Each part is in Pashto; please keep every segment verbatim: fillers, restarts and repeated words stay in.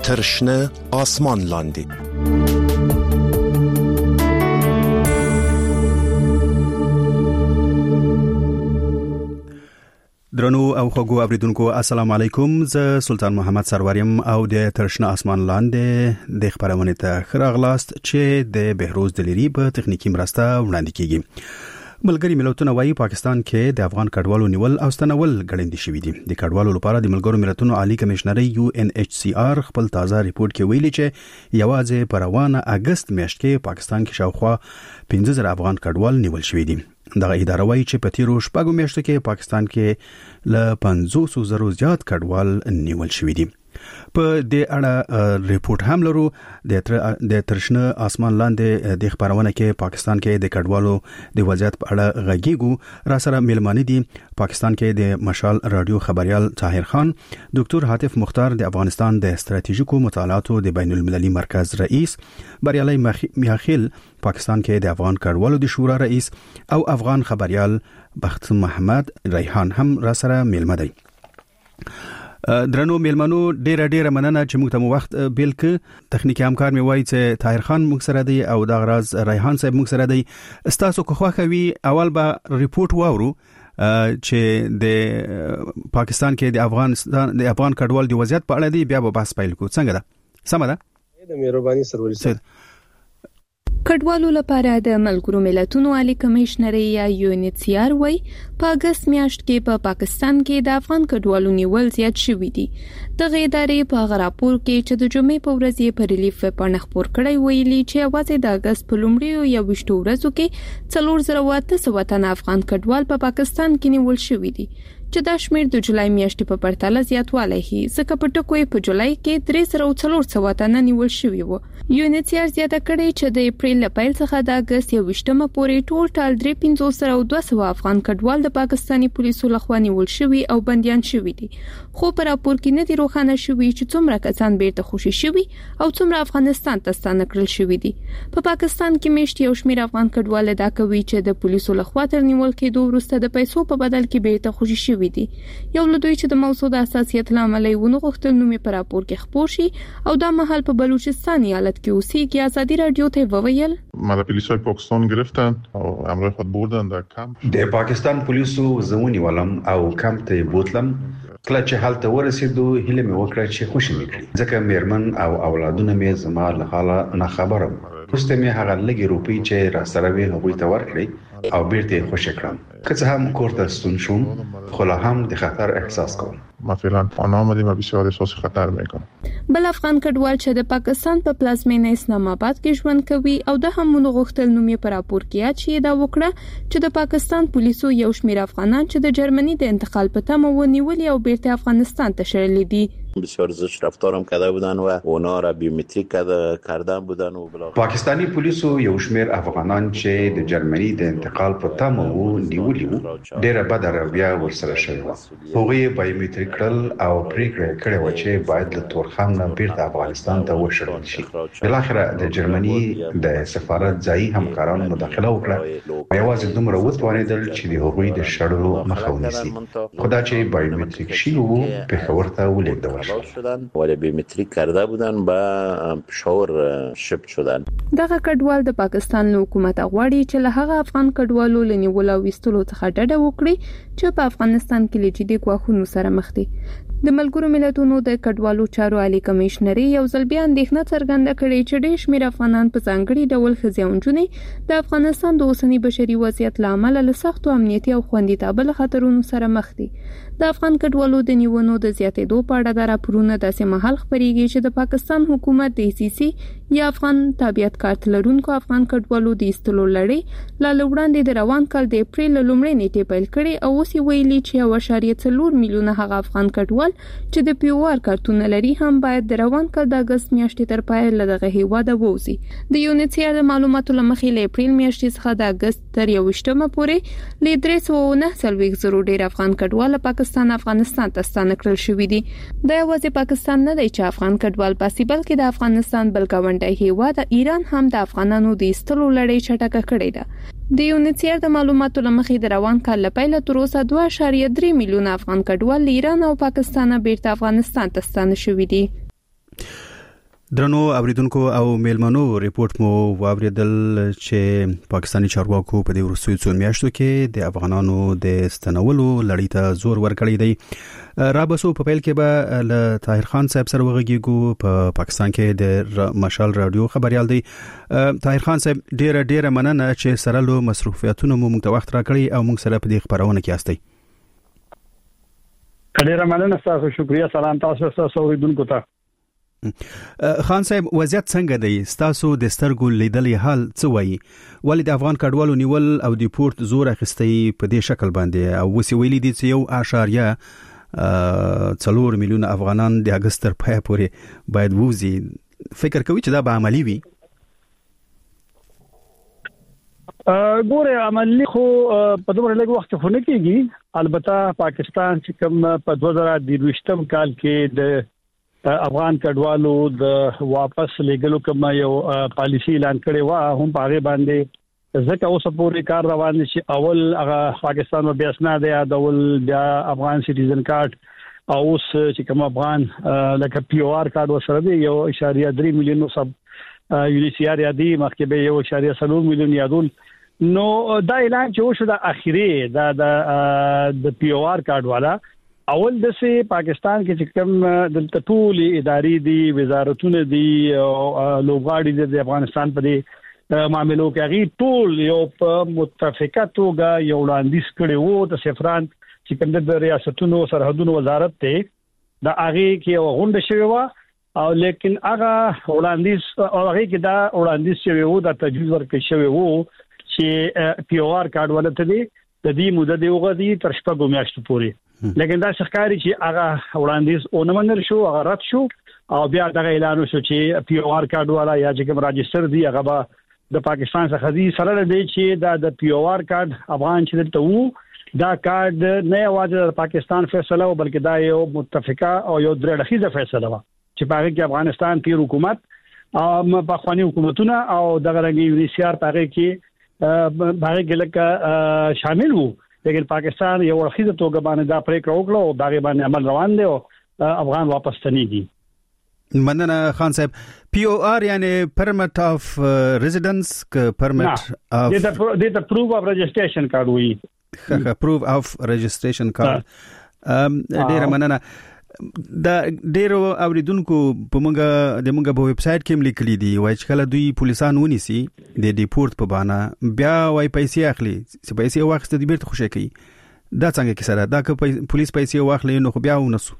تر شنه آسمان لاندې. درنو او خوږو اوریدونکو السلام علیکم. زه سلطان محمد سروریم او د ترشنه اسمان لاندې د خبرونه ته خراغلاست چې د بهروز دلیری په تخنیکی مرسته وړاندې کیږي. ملګری ملتونه وايي پاکستان کې د افغان کډوالو نیول او ستنول غړندې شوې دي. د کډوالو لپاره د ملګرو ملتونو عالی کمشنري یو ان ایچ سی آر خپل تازه ریپورت کې ویلي چې یوازې پر روانه اگست میاشت کې پاکستان کې شاوخوا پنځه زره افغان کډوال نیول شوې دي. دغه اداره وايي چې په تیرو شپږو میاشتو کې پاکستان کې ل پنځوس زره زیات کډوال نیول شوې دي. په دې اړه ریپورت هم لرو. د ترشنه اسمان لاندې د خبرونه کې پاکستان کې د کډوالو د وضعیت په اړه غږیږو. را سره ملمانه دي پاکستان کې د مشال رادیو خبريال طاهر خان، ډاکټر حاتف مختار د افغانستان د استراتیژیکو مطالعاتو د بین المللي مرکز رئیس، بریالي میاخیل پاکستان کې د افغان کډوالو د شورا رئیس، او افغان خبريال بخت محمد ریحان هم را سره ملمه دي. درنو میلمنو ډیره ډیره مننه چې موږ ته مو وخت بیل ک. تخنیکی همکار می وایي چې طاهر خان موږ سره دی او دا غراز ریحان صاحب موږ سره دی. استاسو کو خوخه وی اول به ریپورت واورو چې د پاکستان کې د افغانستان د افغان کډوال د وضعیت په اړه دی، بیا به بحث پیل کو. څنګه ده؟ سم ده؟ د مهرباني سروري صاحب. کډوالو لپاره د ملګرو ملتونو عالی کمشنري یا یو ان ایچ سی آر وايي په اگست میاشت کې په پا پاکستان کې د افغان کډوالو نیول زیات شوي دي. د غیدارې په غراپور کې چې د جمعې په ورځ یې په ریلیف په خبر کړی ویلي چې اواز د اگست په لومړیو یا وشتو ورځو کې څلور زره واته سوه تنه افغان کډوال په پا پاکستان کې نیول شوي دي، چې دا شمیر د جولای میاشتې په پرتله زیاتوالی هي. ځکه په ټکو په جولای کې درې زره څلور سوه تنه نیول شوي وو. یو ان ایچ سی آر زیاته کړې چې د اپریل له پیل څخه د اگست یوویشتمه پورې ټول ټال درې پنځوس زره دوه سوه افغان کډوال د پاکستاني پولیسو لخوا نیول شوي او بندیان شوي دي. خو په راپور کې نه دي روښانه شوي چې څومره کسان بیرته خوشي شوي او څومره افغانستان ته ستانه کړل شوي دي. په پاکستان کې میشت یو شمیر افغان کډوال دا کوي چې د پولیسو لخوا تر نیول کېدو وروسته د پیسو په بدل کې بیرته خوشي شوي دي. یو لدوی چې د موضوع د اساسیت لامل ونه غوښتل نو می پر راپور کې خبر شي او دا محل په بلوچستان ایالت کې اوسېږي. ازادي رادیو ته وویل ما د پولیسو پاکستان گرفتن او امر خود بردن در کمپ. د پاکستان پولیسو زمونی ولم او کمپ ته بوتلم. کله چې حالت ورسېدو هله مې وکړه چې خوشی مې کړی، ځکه میرمن او اولادونه مې زما له حاله نه خبره. وروسته مې هغه لګي روپی چې را سره وي هغوی ته ورکړې او بیرته خوشی کړم. که څه هم کورته ستون شوم خو لا هم د خطر احساس کوم. ما فعلا پانا آمدیم و بسیار احساس خطر میکنم. بل افغان کډوال چې د پاکستان په پلازمینه اسلام آباد کې ژوند کوي او د همونو غوښتل نومي پر راپور کې چې دا وکړه چې د پاکستان پولیسو یو شمیر افغانان چې د جرمنی د انتقال په تمه ونیول او بیرته افغانستان ته شړل دي. بسیار زشت رفتارم کرده بودن و اونا را بیومتریک کردن بودن و بلا. پاکستانی پولیسو یو شمیر افغانان چې د جرمنی د انتقال په تمه وو نیولي وو ډیره بد رویه ورسره شوی و. هغوی بیومتریک کړل او پریکړه کړې و چې باید له تورخم نه بیرته افغانستان ته وشړل شي. بلاخره د جرمنی د سفارت ځایي همکارانو مداخله وکړه. یوازې دومره وتوانېدل چې د هغوی د شړلو مخه ونیسي. خدا چې بیومتریک شي وو پېښور ته ولیږدول شدن ولی بیومتریک کرده بودن با پشاور شفت شدن. دغه کډوال د پاکستان له حکومت غواړي چې له هغه افغان کډوالو لنیول او وستلو څخه ډډه وکړي چې په افغانستان کې لجدي غواخونو سره مخ دي. د ملګرو ملتونو د کډوالو چارو عالی کمشنري یو ځل بیا اندېښنه څرګنده کړې چې ډېر شمېر افغانان په ځانګړي ډول ښځې او نجونې د افغانستان د اوسني بشري وضعیت له امله له سختو امنیتي او خوندیتابه خطرونو سره مخ دي. د افغان کډوالو د نیونو د زیاتېدو په اړه د راپورونو داسې مهال خبرېږي چې د پاکستان حکومت د سی سی یا افغان تابعیت کارت لرونکو افغان کډوالو د ایستلو لړۍ لا وړاندې د روان کال د اپریل لومړۍ نیټې پیل کړې او اوس ویلي چې یو اعشاریه څلور میلیونه هغه افغان کډوال چې د پی او آر کارتونه لري هم باید د روان کال د اگست میاشتې تر پای له دغه هیواده ووځي. د یو ان ایچ سی آر معلوماتو لمخې له اپریل میاشتې څخه د اگست تر یوویشتمه پورې له درې سوه نهه څلوېښت زره ډیر افغان کډوال پاکستان افغانستان ته ستانه کړل شوي دي. دا یوازې پاکستان نه دی چې افغان کډوال پاسي، بلکې د افغانستان بل ګاونډی هیواد ایران هم د افغانانو د ایستلو لړۍ چټکه کړې ده. د یو ان ایچ سی آر د معلوماتو لمخې د روان کال له پیله تر اوسه دوه اعشاریه درې میلیونه افغان کډوال له ایران او پاکستان بیرته افغانستان ته ستانه شوي دي. درنو اوریدونکو او میلمنو ریپورت مو واوریدل چې پاکستانی چارواکو په دې ورسوي څو میاشتو کې د افغانانو د ستنولو لړۍ ته زور ورکړی دی. رابسو په پیل کې به له طاهر خان صاحب سره وغږیږو په پاکستان کې د مشال رادیو خبريال دی. طاهر خان صاحب ډیره ډیره مننه چې سره له مصروفیتونو مو موږ ته وخت راکړی او موږ سره په دې خبرونه کې یاستئ. ډیره مننه تاسو، شکریا، سلام تاسو سره اوریدونکو ته. خان صاحب وضعیت څنګه دی؟ ستاسو د سترګو لیدلې حال څه وایي؟ ولې د افغان کډوالو نیول او د پورت زور اخیستي په دې شکل باندې او وسی ویلي دي چې یو اشاریه څلور میلیون افغانان د اگست تر پای پورې باید ووزي، فکر کوي چې دا به عملی وي؟ ګوره عملی خو په دومره لږ وخت خو نه کېږي. البته پاکستان چې کوم په دوه زره دویشتم کال کې د افغان کډوالو د واپس لګلو کوم یو پالیسی اعلان کړی و، هم په هغه باندې ځکه اوس پورې کار روان دي چې اول هغه پاکستان بیا اسناد یادول، بیا افغان سټیزن کارت او اوس چې کوم افغان لکه پی او آر کارت وسره دی یو اشاریه درې میلیون سب یو سی آر یادي مخکې به یو اشاریه څلور میلیون یادول. نو دا اعلان چې وشو د اخیری دا د پی او آر کارت والا اول د سي پاکستان کې چې کوم د ټول اداري دي، وزارتونه دي او لوغاړي د افغانستان په دې معاملو کې غي ټول یو په متفقه توګه یو وړاندیز کړي وو د سفران چې کوم د ریاستونو سرحدونو وزارت ته د هغه کې یو غونډه شوی و، او لیکن هغه وړاندیز او هغه کې دا وړاندیز شوی وو د تجویز ورکړی شوی وو چې پی او آر کارت ولته دي د دې مدته دی وغدي تر شپږ میاشتو پورې. لیکن دا ښکاري چې هغه وړاندیز اونمنل شو، هغه رد شو او بیا دغه اعلان وشو چې پی او آر کارت والا یا چې کوم راجستر دی هغه به د پاکستان څخه دی سره دی چې دا د پی او آر کارت افغان چې دلته وو دا کارت نه یوازې د پاکستان فیصله و بلکې دا یو متفقه او یو درې اړخیزه فیصله و چې په هغه کې افغانستان پیر حکومت او پخوانی حکومتونه او دغه رنګي یو سی آر په هغه کې هغه کې لکه شامل وو، لیکن پاکستان یو ورخیزه توګه باندې دا پریکړه وکړه او دا باندې عمل روان دی او افغان واپس تنيږي. مننه خان صاحب. پی او آر یعنی پرمټ اف ریزیدنس ک پرمټ اف د د پروف اف رجسټریشن کارت وی پروف اف رجسټریشن کارت. ډیر مننه. دا ډیرو اوریدونکو په موږ د موږ په ویب سټ کې لیکلي دي وای چې کله دوی پولیسان ونیسي د ډیپورت په بانه بیا وای پیسې اخلي، چې پیسې واخست د بیرته خوشی کوي. دا څنګه کې سره دا که پولیس پیسې واخلي نو خو بیا ونسو؟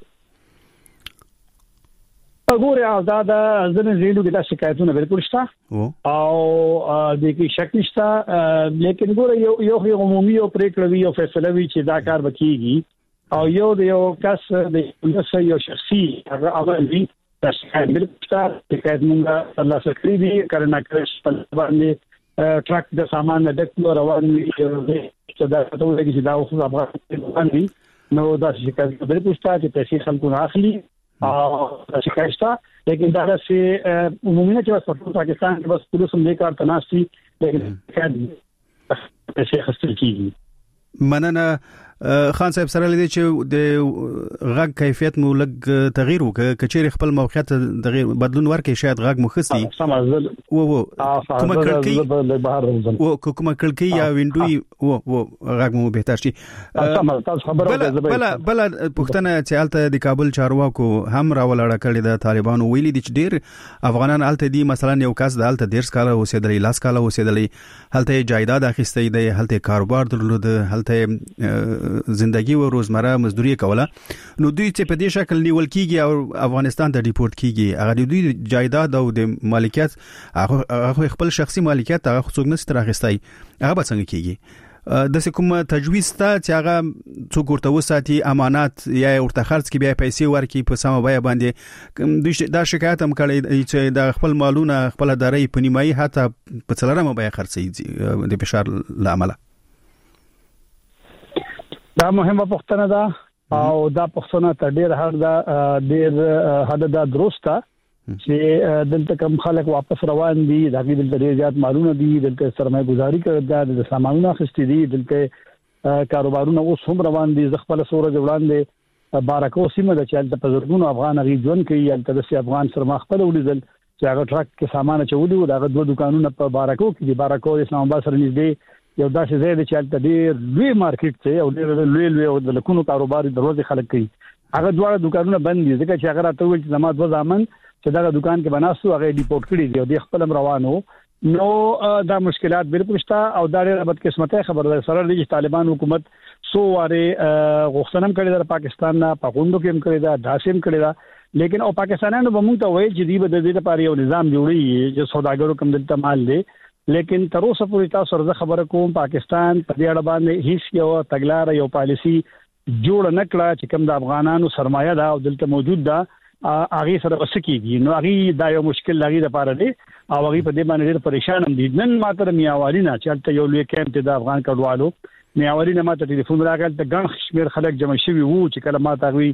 وګوره دا د ځنې زیلو کې د شکایتونو بالکل شته او د کې شک نشته، لیکن ګوره یو یو عمومي او پریکړه وی او فیصله وی چې دا کار وکړي او یو د یو کس د یو شخصي هغه عمل وی د شکایت بالکل شته چې موږ الله سکري دي کارنه کړش په باندې ټرک د سامان د ډکلو روان وي چې دا ته وایي چې دا اوس افغان دي نو دا شکایت بالکل شته چې پیسې خلکو اخلي او شکایت شته، لیکن دا چې عمومي چې په پاکستان کې بس پولیس هم دې کار تناسي لیکن پیسې خسته کیږي. مننه خان صاحب. سره لدی چې د غږ کیفیت مو لګ تغییر وکړ، کچېر خپل موقعیت تغییر بدلون ورکړي، شاید غږ مو خسي سمزل و و کومه کړکۍ و کومه کړکۍ یا وینډوي و و غږ مو بهتر شي. بل بل پښتنه چې الته د کابل چارواکو هم راولړه کړی د طالبانو ویلي دي چې ډیر افغانان الته دي، مثلا یو کس د الته ډیر کاله اوسېدلی، لاس کاله اوسېدلی، هلته جایداد اخیستې دی، هلته کاروبار درلود، هلته زندگی و روزمره مزدوري کوله، نو دوی چې په دې شکل نیول کیږي او افغانستان ته ډیپورت کیږي، هغه دوی جایداد او د مالکیت هغه خپل شخصي مالکیت هغه څوک نشي ترخصتای، هغه به څنګه کیږي؟ د کوم تجویز ته چې هغه څوک ورته وساتي امانات یا ورته خرڅ کی بیا پیسې ورکي په سم بیه باندې، دوی دا شکایت هم کړی چې د خپل مالونه خپل داري په نیمایي حتی په څلورمه بیه خرڅي د فشار لامل. دا مهمه پوښتنه ده او دا پوښتنه ته ډیر هر دا ډیر هدا دا درسته چې دلته کوم خلک واپس روان دي، دا کې دلته ډیر زیات مالونه دي، دلته سرمایه گذاري کړي، د سامانونو اخیستي دي، دلته کاروبارونه اوس هم روان دي. خپل سورج وړاندې بارکو سیمه د چل د پزرګونو افغان غي ژوند کوي، البته د افغان سرما خپل ولیدل چې هغه ټرک کې سامان چولې و دا دوه دکانونه په بارکو کې دي بارکو اسلام آباد سره نږدې یو داسې ځای دی چې هلته ډېر لوی مارکیټ دی او ډېر لوی لوی او د لکونو کاروبار دروازې خلک کوي هغه دواړه دکانونه بند دي ځکه چې هغه راته ویل چې زما دوه ځامن چې دا دکان کې بناستو هغه ډیپورټ کړی دی او د خپل روانو نو دا مشکلات بالکل شته او دا ډېر بدقسمته خبره ده سره د طالبان حکومت سو واره غوښتنه کړې ده پاکستان نه پاکوندو کې هم کړې ده داسیم کړې ده لیکن او پاکستانانو به موږ ته وایي چې دی به د دې لپاره یو نظام جوړي چې سوداګرو کوم دلته مال دی لیکن تر اوسه پورې تاسو سره خبره کوم پاکستان په دې اړه باندې هیڅ یو تګلار یو پالیسی جوړ نه کړه چې کوم د افغانانو سرمایه ده او دلته موجود ده هغه سره وسکیږي نو هغه دا یو مشکل لري لپاره دی او هغه په دې باندې ډېر پریشان هم دي نن ماته میاوالي نه چلته یو لوی کیمپ د افغان کډوالو میاوالي نه ماته ټلیفون راغلی ته ګڼ شمیر خلک جمع شوي وو چې کله ماته غوي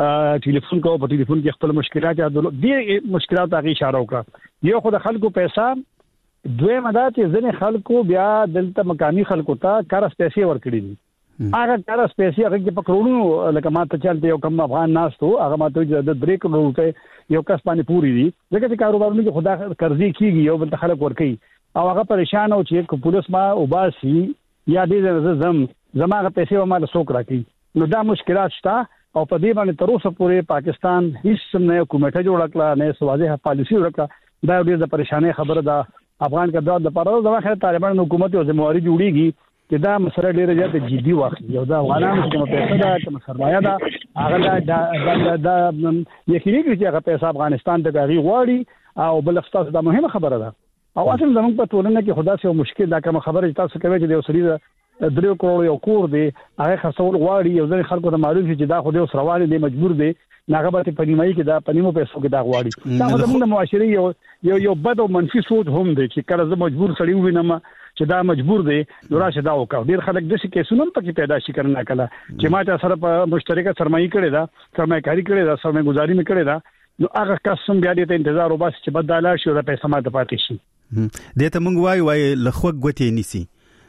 ټلیفون کو په ټلیفون کې خپل مشکلات یا د مشکلات هغه اشاره وکړه یو خو د خلکو پیسې دوی مدات ځنې خلکو بیا دلته مقامي خلکو ته کارس پیسې ورکړي دي هغه کارس پیسې هغه کې پکړونو لکه ماته چلته یو کم افغان ناستو هغه ماته د درې کروڑ روپے یو کس باندې پوری دي ځکه چې کاروبارونه کې خدا قرضې کیږي یو بل خلک ورکړي او هغه پریشان او چې پولیس ما وباسي یا دې زم زماغه پیسې ما له سوک راکې نو دا مشکلات شته او په دې باندې تر اوسه پورې پاکستان هیڅ نه حکومت جوړ کړه نه سوازه پالیسی ورکړه دا ډېر د پریشانې خبره ده افغان کډوال د پاره د واخه طالبان حکومت او ذمہواری جوړیږي چې دا مسله ډیره زیاته جدي واخلي یو دا افغانانو چې پیسې ده چې سرمایه ده هغه دا دا یقیني چې هغه پیسې افغانستان ته غوړي غواړي او بل افسوس دا مهمه خبره ده او اصل زموږ په ټولنه کې خدا سي مشکل دا کوم خبره تاسو کوي چې د وسري درې کروڑ یو کور دی هغه خاصول غواړي یو ځل خلکو ته معلوم شي چې دا خو د سروال دی مجبور دی ناغه به په نیمایي کې دا پنیمو پیسو کې دا غواړي دا زموږ د معاشري یو یو یو بد او منفي سوچ هم دی چې کله زه مجبور سړی وینم چې دا مجبور دی نو راشه دا وکړه ډیر خلک د څه کیسونو پکې پیدا شي کرنا کله چې ما ته سره په مشترکه سرمایي کړي دا سرمایه کاری کړي دا سرمایه گزاري مې کړي دا نو هغه قسم بیا دې ته انتظار وباس چې بداله شي او د پیسې ما ته پاتې شي دې ته مونږ وای وای لخوا غوتې نيسي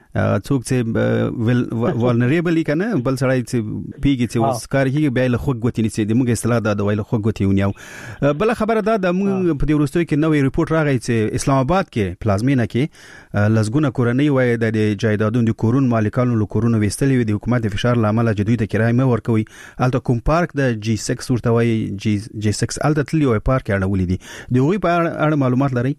څوک چې ولنریبل کنه بل سړی چې پیږي چې وسکار کیږي بیا له خوګ غوتی نيسي د موږ اصطلاح دا د ویل خوګ غوتی ونیو بل خبره دا د موږ په دې ورستوي کې نوې ریپورت راغی چې اسلام آباد کې پلازمینه کې لزګونه کورنۍ وای د جایدادونو د کورون مالکانو له کورونو وستلې د حکومت د فشار لامل جدوی ته کرای مې ورکوي الته کوم پارک د جی سکس ورته وای جی جی سکس الته تللی وای پارک اړولې دي دوی په اړه معلومات لري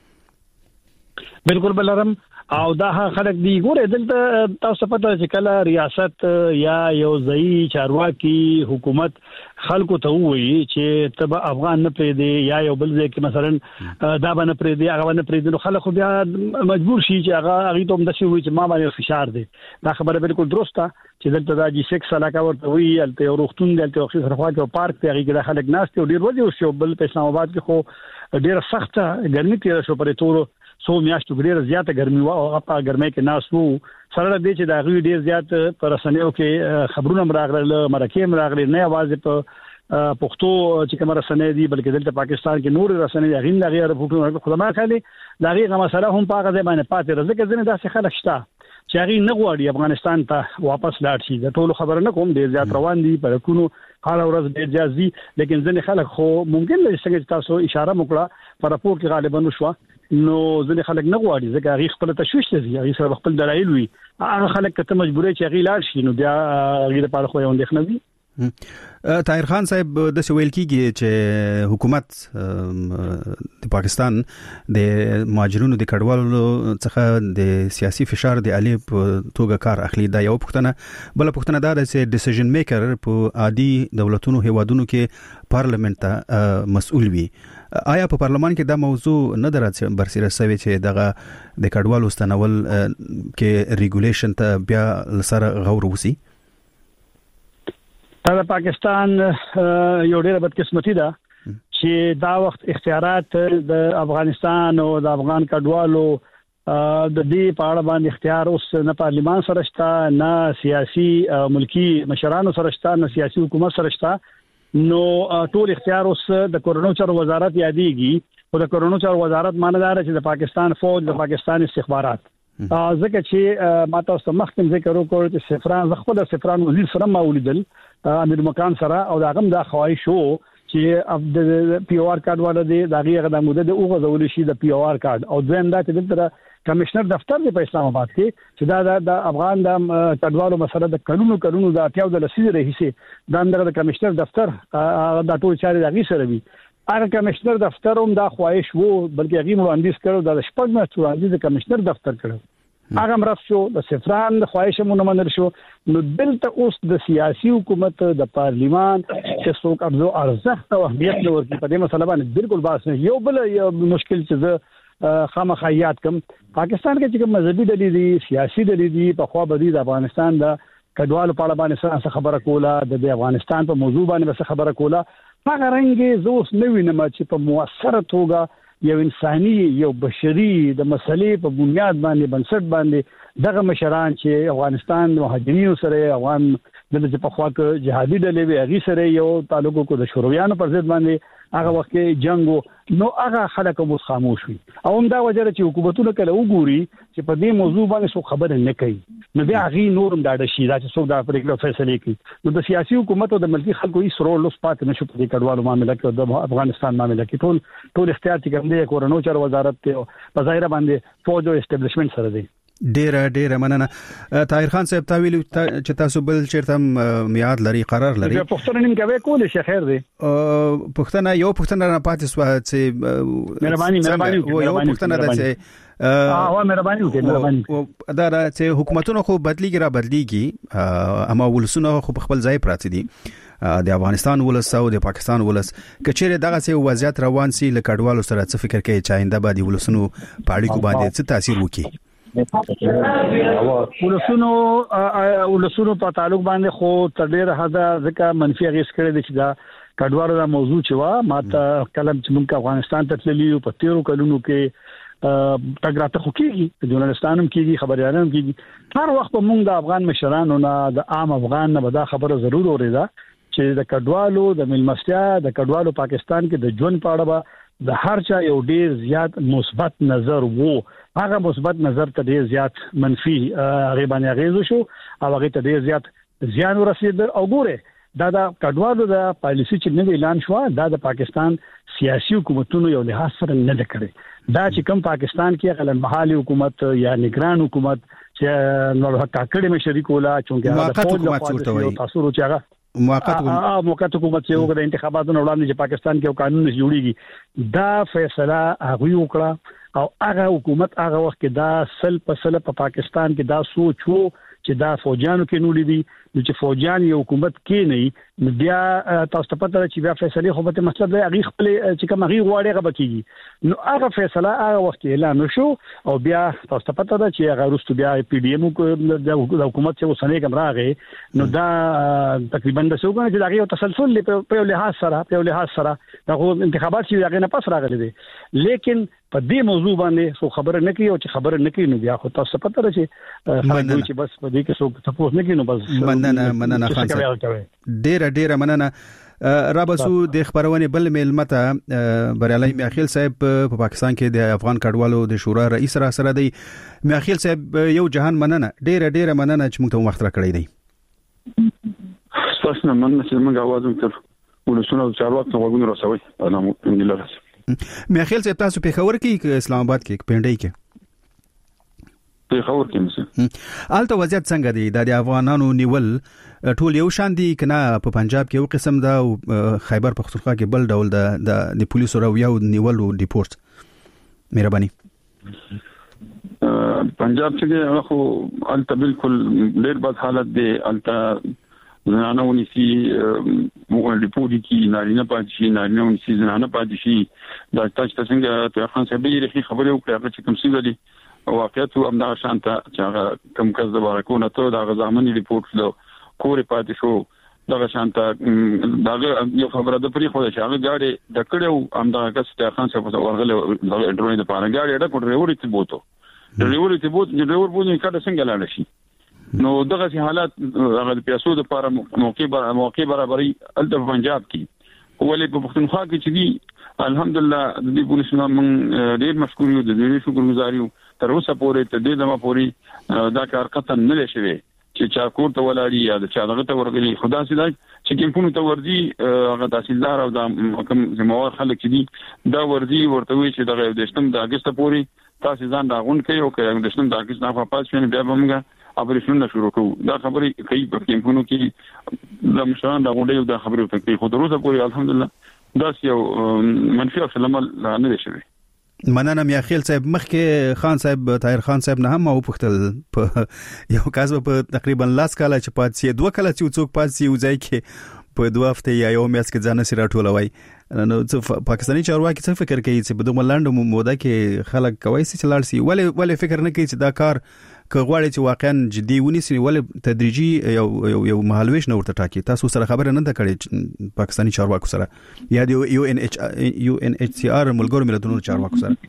بالکل بلرم او دا خلک دی ګوره دلته تاسو پته چې کله ریاست یا یو ځای چارواکي حکومت خلکو ته وایي چې تبع افغان نه پرې دی یا یو بل ځای کې مثلا دا باندې پرې دی هغه باندې پرې دی نو خلک بیا مجبور شي چې هغه هغه ته هم د شي وي چې ما باندې فشار دی دا خبره بالکل درسته چې دلته دا جی سکس علاقه ورته وي الته یو روختون دلته خو سره خو پارک ته هغه د خلک ناس ته ډیر ورځي او بل په اسلام آباد کې خو ډیر سخته ګرمي تیر شو پرې ټول سو میاشتو ډیره زیاته ګرمي و او په ګرمۍ کې ناس وو سره د دې چې دا غوي ډیر زیات پر رسنیو کې خبرونه مراغله مرکه مراغله نه आवाज په پښتو چې کوم رسنۍ دي بلکې دلته پاکستان کې نور رسنۍ دي غین لغیر رپورټونه خدای خالي دغه مسله هم په هغه ځای باندې پاتې راځي ځنه داسې خلک شته چې هغه نه غواړي افغانستان ته واپس لاړ شي دا ټول خبره نه کوم ډیر زیات روان دي پر کوونو حال ورځ ډیر زیات دي لیکن ځنه خلک خو ممکن نه څنګه تاسو اشاره وکړه پر راپور کې غالبا نشو نو ځنه خلک نه غواړي ځکه هغه خپل تشويش دي هغه سره خپل دلایل وي هغه خلک ته مجبورې چې هغه لاړ شي نو بیا هغه لپاره خو یو اندېښنه وي طاهر خان صاحب د سویل کیږي چې حکومت د پاکستان د مهاجرونو د کډوالو څخه د سیاسي فشار د علی په توګه کار اخلي دا یو پښتنه بل پښتنه دا چې ډیسیژن میکر په عادي دولتونو هیوادونو کې پارلیمنت ته مسؤل وي آیا په پارلمان کې دا موضوع نه درته برسره سوي چې دغه د کډوالو ستنول کې ریګولیشن ته بیا سره غور وسی دا پاکستان یو ډېر بدقسمتي ده چې دا وخت اختیارات د افغانستان او د افغان کډوالو د دې په اړه باندې اختیار اوس نه پارلیمان سره شته نه سیاسي ملکی مشرانو سره شته نه سیاسي حکومت سره شته نو ټول اختیار اوس د کورونو چارو وزارت یادېږي او د کورونو چارو وزارت معنی دا چې د پاکستان فوج د پاکستان استخبارات ځکه چې ما تاسو مخکې ذکر وکړ چې سفران زخپل سفران وزیر سره ما ولیدل امیر مکان سره او دا غم د خواهش شو چې د پی او آر کارت والا دی دا غیغه د موده د اوغه زول شي د پی او آر کارت او دویم دا چې د کمشنر دفتر دی په اسلام آباد کې چې دا د افغان د کډوالو مسله د قانونو قانونو د اتیاو د لسیزه رئیسي د اندر د کمشنر دفتر د ټول چاري د غي سره وي هغه کمشنر دفتر هم دا خواهش وو بلکې هغه مهندس کړو د شپږ میاشتو راځي د کمشنر دفتر کړو هغه مرف شو د سفران د خواهش مونږ منل شو نو دلته اوس د سیاسي حکومت د پارلیمان چې څوک ارزو ارزښت او اهمیت لري په دې مسله باندې بالکل باس نه یو بل مشکل چې زه خامخایات کوم پاکستان کې چې مذهبي ډلې دي سیاسي ډلې دي په خوا بدی د افغانستان د کډوالو په اړه باندې خبره کوله د افغانستان په موضوع باندې خبره کوله هغه رنګ زوس نه وینم چې په موثره توګه یو انساني یو بشري د مسلې په بنیاد باندې بنسټ باندې دغه مشران چې افغانستان مهاجرینو سره افغان د په خوا کې جهادي ډلې وی هغه سره یو تعلق کو د شورویانو پر ضد باندې هغه وخت کې جنگو نو هغه خلک مو خاموش وي او هم دا وجه چې حکومتونه کله وګوري چې په دې موضوع باندې څه خبره نه کوي نو بیا هغه نورم دا شي دا چې څوک دا پرېکړه فیصله کوي نو د سیاسي حکومت او د ملکی خلکو هیڅ رول لوس پات نشو په دې کډوالو معاملې کې د افغانستان معاملې کې ټول ټول اختیار چې کوم دی کورونو چار وزارت ته په ظاهر باندې فوج او اسټابلیشمنت سره دی ډیره ډیره مننه طاهر خان صاحب تا ویلو چې تاسو بل چیرته میعاد لري قرار لري پښتون نیم کوي کول شي خیر دی پښتنه یو پښتنه نه پاتې سو چې مهرباني مهرباني یو پښتنه ده چې اه مهرباني وکړئ مهرباني دا چې حکومتونو خو بدلیږي را بدلیږي اما ولسونه خو خپل ځای پراته دي د افغانستان ولس او د پاکستان ولس کچېره دغه سه وضعیت روان سي لکډوالو سره څه فکر کوي چې آینده به د ولسونو پاړیکو باندې څه تاثیر وکړي ولسونو ولسونو په تعلق باندې خو تر ډیره حدا ځکه منفي اغیز کړی دی چې دا کډوالو دا موضوع چې وا ماته کلم چې موږ افغانستان ته تللی په تیرو کلونو کې تګراته خو کېږي د افغانستان هم کېږي خبريالان کېږي هر وخت موږ د افغان مشرانو نه د عام افغان نه به دا خبره ضرور اورېده چې د کډوالو د ملمستیا د کډوالو پاکستان کې د ژوند په اړه د هر چا یو ډیر زیات مثبت نظر وو هغه مثبت نظر ته ډیر زیات منفي هغه باندې غیزو شو او هغه ته ډیر زیات زیان ورسید او ګوره دا د کډوالو د پالیسي چې نوې اعلان شو دا د پاکستان سیاسي حکومتونو یو لحاظ سره نه لکړي دا چې کوم پاکستان کې غلن محلي حکومت یا نگران حکومت چې نو کاکړې مشري کولا چې هغه حکومت ورته وایي تاسو ورته موقت اه موقت حکومت چې وګړي انتخاباتو وړاندې چې پاکستان کې قانون جوړیږي دا فیصله هغه وکړه او هغه حکومت هغه وخت کې دا سل په سل په پاکستان کې دا سوچ وو چې دا فوجانو کې نوړي دي چې فوجان یو حکومت کې نه بیا تاسو ته پته چې بیا فیصله خو به مطلب دی هغه خپل چې کوم هغه غواړي هغه بکیږي نو هغه فیصله هغه وخت اعلان شو او بیا تاسو ته پته ده چې هغه رستو بیا پی ډی ایم د حکومت چې وسنه کوم راغې نو دا تقریبا د څوګنه چې هغه تسلسل په لحاظ سره په لحاظ سره دا انتخابات چې هغه نه پس راغلي دي لیکن په دې موضوع باندې څو خبره نه کوي او چې خبره نه کوي نو بیا خو تاسو پته ده چې خلک چې بس په دې کې څو تاسو نه کوي نو بس مننه مننه خان صاحب ډیره ډیره مننه رابسو د خبرونه بل ملمته بریالي میاخیل صاحب په پاکستان کې د افغان کډوالو د شورا رئیس را سره دی میاخیل صاحب یو جهان مننه ډیره ډیره مننه چې موږ ته وخت را کړی دی تاسو نه مننه چې موږ आवाज وکړو ولسونه چارواکو غوښنه راسوي انا ممکن لرس میاخیل صاحب تاسو په خبر کې اسلام آباد کې پینډای کې په خبر کې مشه الته وضعیت څنګه دی د افغانانو نیول ټول یو شان دي کنه په پنجاب کې یو قسم دا او خیبر پختونخوا کې بل ډول د د پولیسو راویو نیول او ډیپورت مهرباني پنجاب چې خو الته بالکل ډېر بد حالت دی الته زنانه ونیسي موږ ډیپورت کی نارینه پاتې شي نارینه ونیسي زنانه پاتې شي دا تاسو څنګه ته خان صاحب یې خبرې وکړه چې کوم څه دي واقعیت هم دا شانته چې کوم کس د بارکونه ته دا غزامنی ریپورت لو کورې پاتې شو دا شانته دا یو خبره ده پرې خو چې هغه غاړي د کړو هم دا کس ته خان څه په ورغله د ډرون د پاره غاړي دا کوټ ریوري ته بوته د ریوري ته بوته د ریور بوته کله څنګه لاړ شي نو دغه حالات هغه د پیسو د لپاره موقع بر موقع برابرۍ الته پنجاب کې ولې په پښتونخوا کې چې دي الحمدلله د دې پولیسو من ډېر مشکور یو د دې شکرګزار یو تر اوسه پورې ته دې دمه پورې دا کار قطن نه لشي چې چا کور ته ولاړی یا د چا دغه ته ورغلی خدا سي دا چې کیمپونو ته ورځي هغه تحصیلدار او د کوم ذمہوار خلک دي دا ورځي ورته وي چې دغه د شتم د اگست پورې تاسو ځان راغون کوي او که د شتم د اگست نه پاتې شنه بیا موږ اپریشن شروع کوو دا خبرې کوي په کیمپونو کې د مشران د غونډې د خبرو ته کوي خو دروازه پورې الحمدلله دا یو منفي او سلامل نه دي شوی. مننه میا خیل صاحب مخکې خان صاحب طاهر خان صاحب نه هم او پختل په یو کاز په تقریبا لاس کاله چې پاتې دوه کله چې څوک پاتې یو ځای کې په دوه هفته یا یو میاشت کې ځان سره ټولوي نو پاکستاني چارواکي څه فکر کوي چې په دوه لاندو موده کې خلک کوي چې لاړ شي ولې ولې فکر نه کوي چې دا کار کغواړي چې واقعا جدي ونیسي ولې تدریجي یو یو یو مهالويش نه ورته ټاکي تاسو سره خبره نه ده کړې پاکستاني چارواکو سره یا د یو ان ایچ یو ان ایچ سی آر ملګرو ملتونو چارواکو سره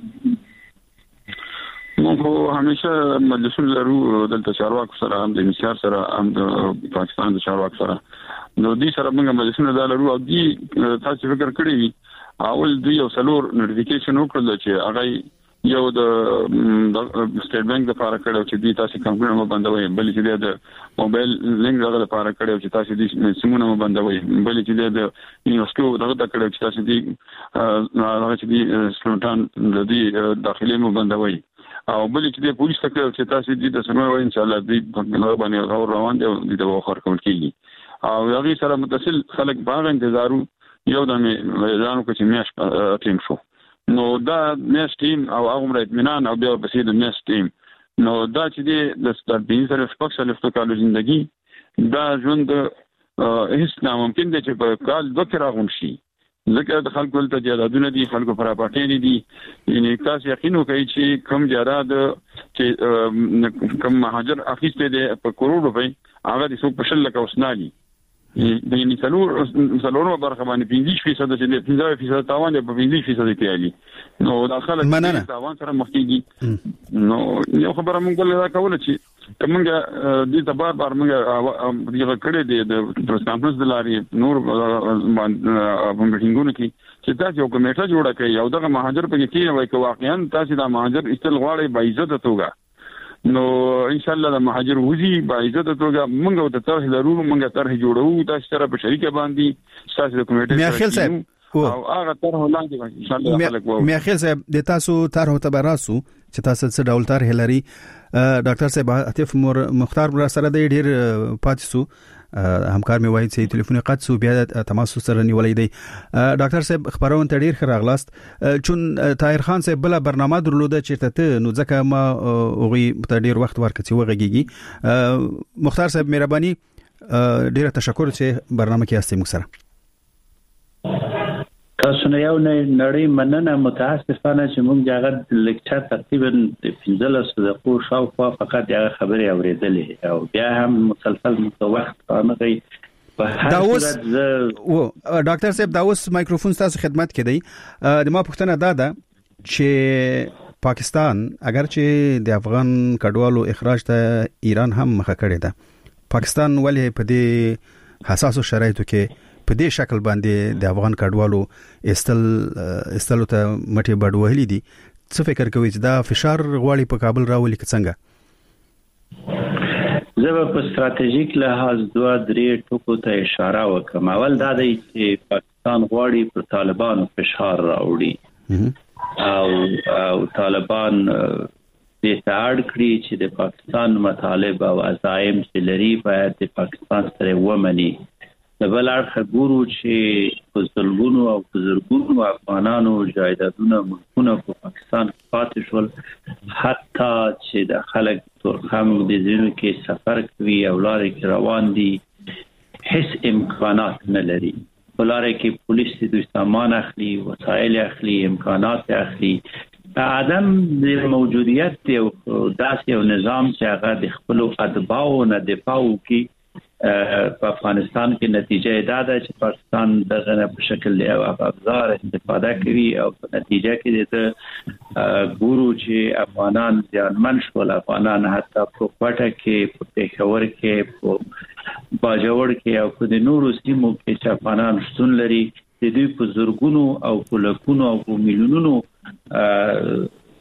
نو همیشه مجلسونه لرو دلته چارواکو سره هم د مسیار سره هم د پاکستان د چارواکو سره نو دې سره موږ مجلسونه لرو او دې تاسو فکر کړی اول دوی یو سلور نوټیفیکیشن وکړل چې هغه یو د سټیټ بانک د لپاره کړو چې دوی تاسو کمپیوټر مو بندوي بل چې د موبایل لینک دغه لپاره کړو چې تاسو دې سیمونه مو بندوي بل چې د یونیسکو دغه د کړو چې تاسو دې هغه چې دې سلطان د دې داخلي مو بندوي او بل چې د پولیس ته کړو چې تاسو دې د سمو ان شاء الله دې په باندې غوړ روان دي د وخر کول کیږي او هغه سره متصل خلک باغ انتظارو یو د ځانو کې میاش ټیم شو نو دا میاش ټیم او هغه اطمینان او بیا په د میاش ټیم نو دا چې د ستاربین سره شپږ سال فتکالو ژوندۍ دا ژوند هیڅ ناممکن دی چې په کال دوه کې راغون شي ځکه د خلکو ته جادونه دي خلکو پراپاټې دي یعنی تاسو یقین وکړئ چې کم جراد چې کم مهاجر اخیسته دي په کروڑ روپۍ هغه د څو په شل لک اوسنالي د یعنی څلور څلورو برخه باندې پنځه فیصد چې د پنځه فیصد تاوان په پنځه فیصد کې علي نو دا خلک تاوان سره مخ کیږي نو یو خبره مونږ له کول چې کومه د تبار بار موږ یو کړی دی د پریس کانفرنس د لارې نور په میټینګونو کې چې تاسو یو کمیټه جوړه کړئ او دغه مهاجر په کې وایي چې واقعا تاسو د مهاجر استل غواړي با عزت توګه نو ان شاء الله د مهاجر وزي با عزت توګه موږ د طرح لرو موږ طرح جوړو تاسو سره په شریکه باندې تاسو د کمیټې میا خیل صاحب او هغه طرح لاندې ان شاء الله خلک وو میا خیل صاحب د تاسو طرح ته براسو چې تاسو څه ډول طرح لري ډاکټر صاحب عاطف مختار را سره د ډیر پاتسو همکار می وایي چې ټلیفون قد سو بیا تماس سره نیولې دی ډاکټر صاحب خبرونه ته ډیر خراغلاست چون طاهر خان صاحب بل برنامه درلوده چې ته نو ځکه ما اوغي ته ډیر وخت ورکړي وغږیږي مختار صاحب مهرباني ډیر تشکر چې برنامه کې استیم سره تاسو نه یو نړۍ مننه متاسفانه چې موږ هغه لیکچر تقریبا پنځلس دقیقو شاوخوا فقط هغه خبرې اورېدلې او بیا هم مسلسل متوخت راغی په هر صورت و ډاکټر صاحب دا اوس مایکروفون تاسو خدمت کې دی د ما پوښتنه دا ده چې پاکستان اگر چې د افغان کډوالو اخراج ته ایران هم مخه کړې ده پاکستان ولې په دې حساسو شرایطو کې په دې شکل باندې د افغان کډوالو استل استلو ته مټي بډوهلي دي څه فکر کوي چې دا فشار غواړي په کابل راولي که څنګه زه په ستراتیژیک لحاظ دوه درې ټکو ته اشاره وکم اول دا دی چې پاکستان غواړي پر طالبانو فشار راوړي او او طالبان دې ته اړ کړی چې د پاکستان مطالب او عزایم چې لري باید د پاکستان سره ومني د بل اړخ ګورو چې په ځلګونو او بزرګونو افغانانو جایدادونه ملکونه په پاکستان پاتې شول حتی چې د خلک ترخم د ځینو کې سفر کوي او لارې کې روان دي هیڅ امکانات نه لري په لارې کې پولیس د سامان اخلي وسایل اخلي امکانات اخلي عدم د موجودیت او داسې یو نظام چې هغه د خپل اتباع نه دفاع کوي په افغانستان کې نتیجه دا ده چې پاکستان دغه په شکل دی او افزار استفاده کوي او په نتیجه کې د ګورو چې افغانان ځانمن شول افغانان حتی په کوټه کې په پېښور کې په باجوړ کې او په د نورو سیمو کې چې افغانان شتون لري د دوی په زورګونو او په لکونو او په میلیونونو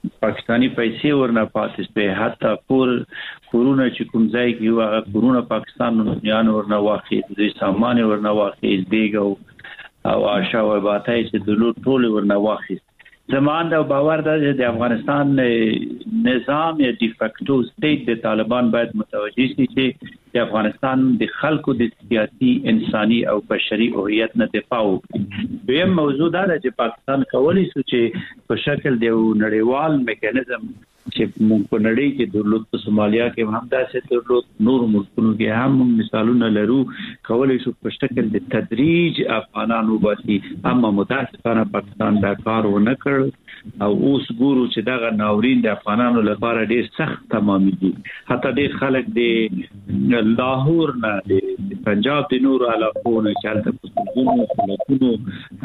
پاکستانی پیسې ورنه پاتې شوې، حتی کور کورونه چې کوم ځای کې یو هغه کورونه پاکستان نه ورنه واخیست، د سامان ورنه واخیست، بیګ او آشا او باتای چې د لوټ ټول ورنه واخیست. زمان دا باور دا چې د افغانستان نظام یا ډیفیکټو سټیټ د طالبان باید متوجه شي چې د افغانستان د خلکو د سیاسي انساني او بشري هویت نه دفاع وکړي. دویم موضوع دا ده چې پاکستان کولی شي چې په شکل د نړیوال میکانیزم چې موږ په نړۍ کې درلود، په سومالیا کې هم داسې درلود، نور ملکونو کې هم مثالونه لرو، کولی شو په شکل د تدریج افغانانو باسي، اما متاسفانه پاکستان دا کار ونه کړ او اوس ګورو چې دا ناورین د افغانانو لپاره ډیر سخت تمامېږي. حتی ډیر خلک د لاهور نه د پنجاب د نور علاقو نه چالت پسونو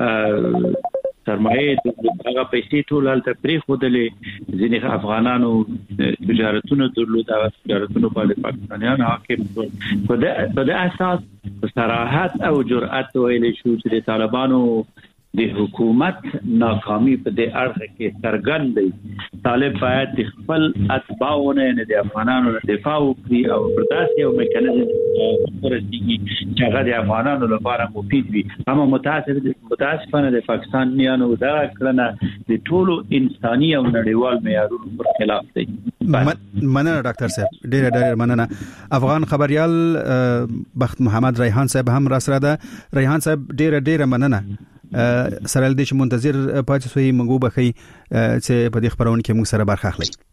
سرمایه د هغه پیسې ټول هلته پرې خودلې، ځینې افغانانو تجارتونه درلود، هغه تجارتونه باندې پاکستانیان حاکم په دې اساس په صراحت او جرأت ویل شو چې د طالبانو د حکومت ناکامي په دې اړه کې څرګند دی. طالب باید د خپل اتباعونه نه د افغانانو دفاع وکړي او پر داسې یو میکانیزم ورسېږي چې هغه د افغانانو لپاره مفید وي. اما متاسفانه د پاکستانیانو دا کړنه د ټولو انساني او نړیوال معیارونو پر خلاف دی. مننه ډاکټر صاحب، ډېر ډېر مننه. افغان خبريال بخت محمد ریحان صاحب هم را سره ده. ریحان صاحب ډېر ډېر مننه. سره د چې منتظر پاتې سوی منغو بخي چې په دې خبرونه کې موږ سره برخه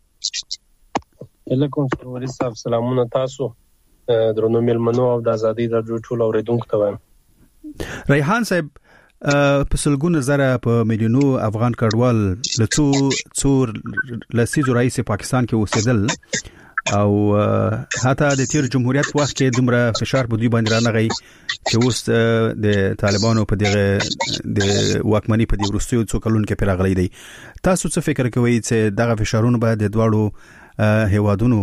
اخلي. علیکم سروري صاحب، سلامونه تاسو درنو ملمنو او د ازادي رادیو ټول اوریدونکو ته وایم. ریحان صاحب، په سلګونه زره په میلیونو افغان کډوال لڅو څور لسیزو رئیس پاکستان کې اوسېدل او حتی د تیر جمهوریت وخت کې دومره فشار په دوی باندې رانغی چې اوس د طالبانو په دغه د واکمنۍ په دې وروستیو څو کلونو کې پیراغلی دی. تاسو څه فکر کوئ چې دغه فشارونه به د دواړو هیوادونو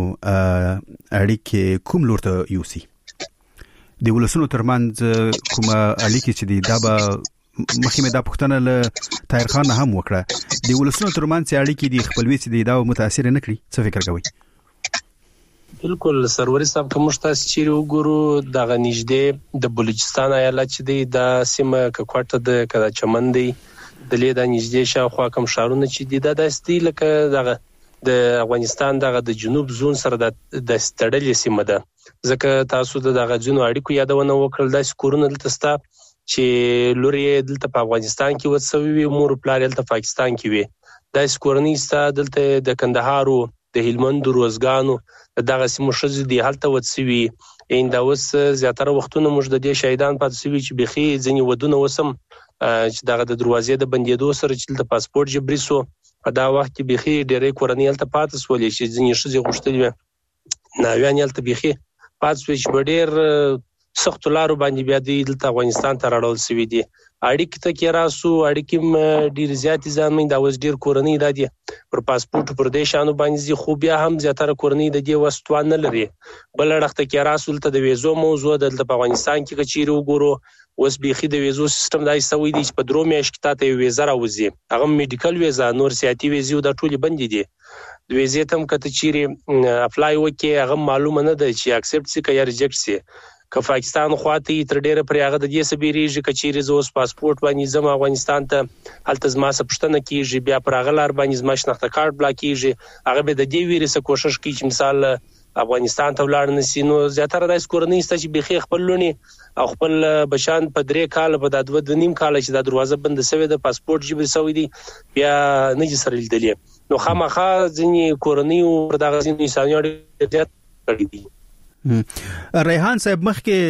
اړیکې کوم لور ته یوسي؟ د ولسونو ترمنځ کومه اړیکې چې دی دا به مخکې مې دا پوښتنه له طاهر خان هم وکړه، د ولسونو ترمنځ اړیکې د خپلوي چې دی دا متاثر نه کړي، څه فکر کوئ؟ بالکل سروري صاحب، کوم تاسو چې وګورو دغه نږدې د بلوچستان ایالت چې دی د سیمه ککوټه د کدا چمن دی د لید نږدې شاوخوا کوم شارونه چې دی د داستي لکه دغه د افغانستان دغه د جنوب زون سره د ستړلې سیمه ده، ځکه تاسو دغه جنو اړیکو یادونه وکړل د سکورونه دلته ستا چې لوري دلته په افغانستان کې وڅوي وي، مور پلار دلته پاکستان کې وي، د سکورنی ستا دلته د کندهارو د هلمند روزګانو دغه سیمو شزي دی هلته وڅوي. ان دا اوس زیاتره وختونه موږ د دې شهیدان پاتې سوي چې بخي ځنی ودونه وسم چې دغه د دروازې د بندیدو سره چې د پاسپورت جبري سو په دا وخت کې بخي ډېرې کورنۍ هلته پاتې سولې چې ځنی شزي غوښتل ناویان هلته بخي پاتې سوي چې ډېر سخت لارو باندې بیا د دلته افغانستان ته راړول سوي دي. اړیکې ته کې راسو اړیکې ډېر زیات ځانمن دا اوس ډېر کورنۍ را دي پر پاسپورت پر دې شانو باندې خو بیا هم زیاتره کورنۍ د دې وستوان نه لري. بل اړخته کې راسو ته د ویزو موضوع د افغانستان کې کچېرو وګورو اوس بيخي د ویزو سیستم دای سوي دي چې په درو میاشتې ته ویزه راوځي، هغه میډیکل ویزه نور سیاسي ویزه د ټولي بند دي. د ویزې تم کته چیرې اپلای وکي هغه معلومه نه ده چې اکسپټ سي یا ریجکټ سي. که پاکستان خواته تر ډیره پر هغه د دې سبيریږي کچېری زوس پاسپورت باندې زما افغانستان ته هلته زما سپشتنه کیږي، بیا پر هغه لار باندې زما شناخته کارت بلاک کیږي، هغه به د دې ویروس کوشش کوي چې مثال افغانستان ته ولاړ نسی. نو زیاتره د سکورنۍ ست چې بخي خپل لونی او خپل بشان په درې کال په د دوه نیم کال چې د دروازه بند سوي د پاسپورت جبر سوي دي بیا نه جسر لیدلې. نو خامخا ځینی کورنۍ او دغه ځینی انساني اړیکې کړې دي. ریحان صاحب،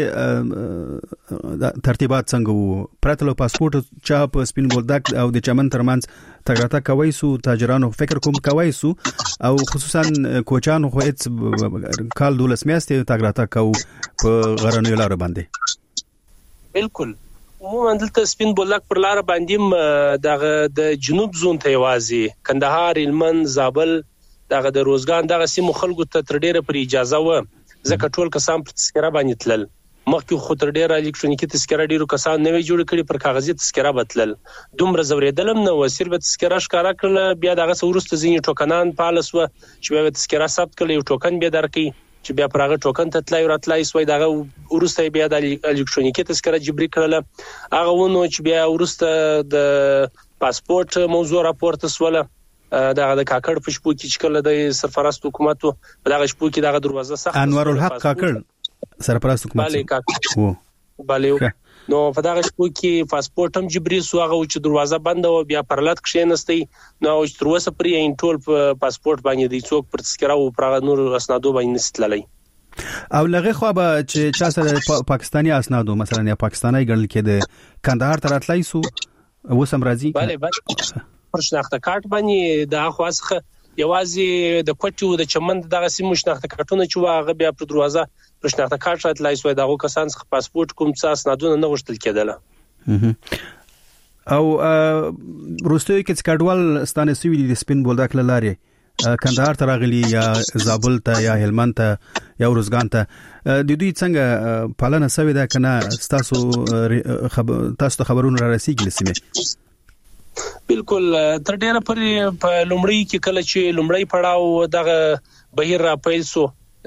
مخکې ترتیبات څنګه وو؟ پرته له پاسپورت چا په سپین بولدک او د چمن ترمنځ تګ راتګ کوي سو، تاجرانو فکر کوم کوي سو او خصوصا کوچانو خو هیڅ کال دولس میاشتې تګ راتګ کوي په غرنیو لارو باندې. بالکل عموما دلته سپین بولدک پر لار باندې دغه د جنوب زون ته وازي کندهار، هلمند، زابل دغه د روزګان دغه سیمو خلکو ته تر ډیره پر اجازه و ځکه ټول کسان پر تذکره باندې تلل. مخکې خو تر ډیره الکترونیکي تذکره ډیرو کسان نوې جوړ کړي پر کاغذي تذکره بدلل دومره زوریدلم نو صرف تذکره ښکارا کړل بیا دغه څورسته ځینې ټوکنان پالس و چې بیا تذکره ثبت کړي یو ټوکن به درکې چې بیا پرغه ټوکن ته تلای راتلای سوی دغه ورسته بیا د الکترونیکي تذکره جبري کړل هغه ونه چې بیا ورسته د پاسپورت موضوع راپورته سواله دغه د کاکړ په شپو کې چې کله د سرپرست حکومت په دغه شپو کې دغه دروازه سخت انور الحق کاکړ سرپرست حکومت bale کاکړ bale نو په دغه شپو کې پاسپورت هم جبري سو هغه چې دروازه بند او بیا پرلط کښینستی نو چې تر اوسه پرې ان ټول پاسپورت باندې د څوک پر تذکره او پر نور اسنادو باندې نستللی او لغه خو به چې چا سره پاکستانی اسنادو مثلا یا پاکستانی ګڼل کېده کندهار ته راتلای سو وسم راځي bale bale پر شناخته کارت باندې د اخواسخه یوازې د کوټیو د چمن دغه سیمه شناخته کارتونه چې واغه بیا پر دروازه پر شناخته کارت راتلای سوی دغه کسان څخه پاسپورت کوم څه اسنادونه نه غوښتل کېدله او روستوي کې کډوال ستانه سوي د سپین بولدک لاري کندهار ته راغلي یا زابل ته یا هلمند ته یا ورزګان ته د دوی څنګه پالنه سوي ده کنه تاسو تاسو خبرونه را رسیدلې سیمه بالکل تر ډیره پرې په لومړی کې کله چې لومړی پړاو دغه بهیر را پیل سو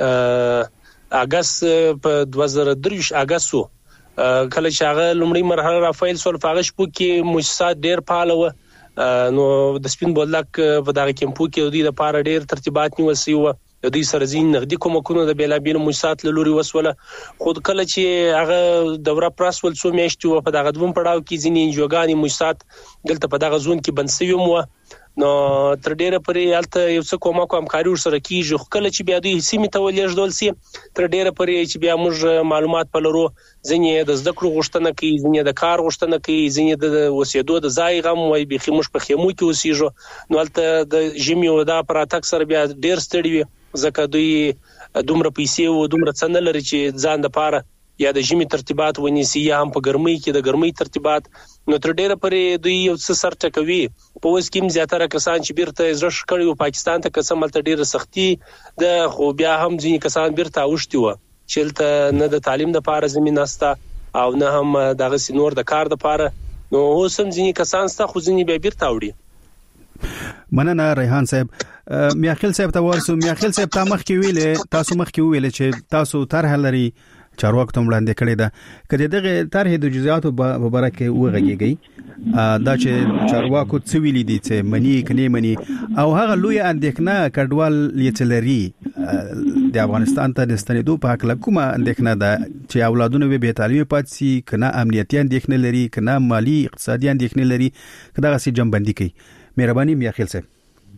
اگست په دوه زره درې اگست سو کله چې هغه لومړی مرحله را پیل سو په هغه شپو کې مؤسسات ډیر پالو نو د سپین بولدک په دغه کمپو کې د لپاره ډیر ترتیبات نیول شوی و د دې سره ځین نقدي کومکونه د بیلابیل مؤسسات له لوري وسوله خود کله چې هغه دوره پراسول څو میاشتې و په دغه دوم پړاو کې ځینې جوګانی مؤسسات دلته په دغه زون کې بنسوي مو نو تر ډیره پرې الته یو څه کومه کوم کاری سره کیږي کله چې بیا دوی سیمه ته ولېږدول سي تر ډیره پرې چې بیا موږ معلومات پلرو ځینې د زده کړو غوښتنه کوي ځینې د کار غوښتنه کوي ځینې د وسیدو د ځای غم وای به خموش په خیمو کې اوسېږي نو الته د جمی او د پراتک سره بیا ډیر ستړي وي ځکه دوی دومره پیسې او دومره څنګه لري چې ځان د پاره یا د جمی ترتیبات ونیسي یا هم په ګرمۍ کې د ګرمۍ ترتیبات نو تر ډیره پرې دوی یو څه سر ټکوي په اوس کې زیاتره کسان چې بیرته زړه شکړي پاکستان ته قسم تل ډیره سختي د خو بیا هم ځینې کسان بیرته اوښتي و چې نه د تعلیم د پاره زمينه ستا او نه هم دغه سينور د کار د پاره نو اوس هم ځینې کسان ستا خو ځینې به بیرته وړي مننه ریحان صاحب میاخیل صاحب ته ورسو میاخیل صاحب تا مخ کې ویلې تاسو مخ کې ویلې چې تاسو طرح لري چارواکو ته وړاندې کړی دا کله دغه طرح د جزئیاتو په اړه کې وغږیږي دا چې چارواکو څه ویلي دي چې منی کني منی او هغه لوی اندېښنه کډوال لیتلري د افغانستان ته د ستنېدو په حق کومه اندېښنه ده چې اولادونه به تعلیم پات سي کنه امنیتي اندېښنه لري کنه مالی اقتصادي اندېښنه لري کدا غسي جنبندي کوي مهرباني میاخیل صاحب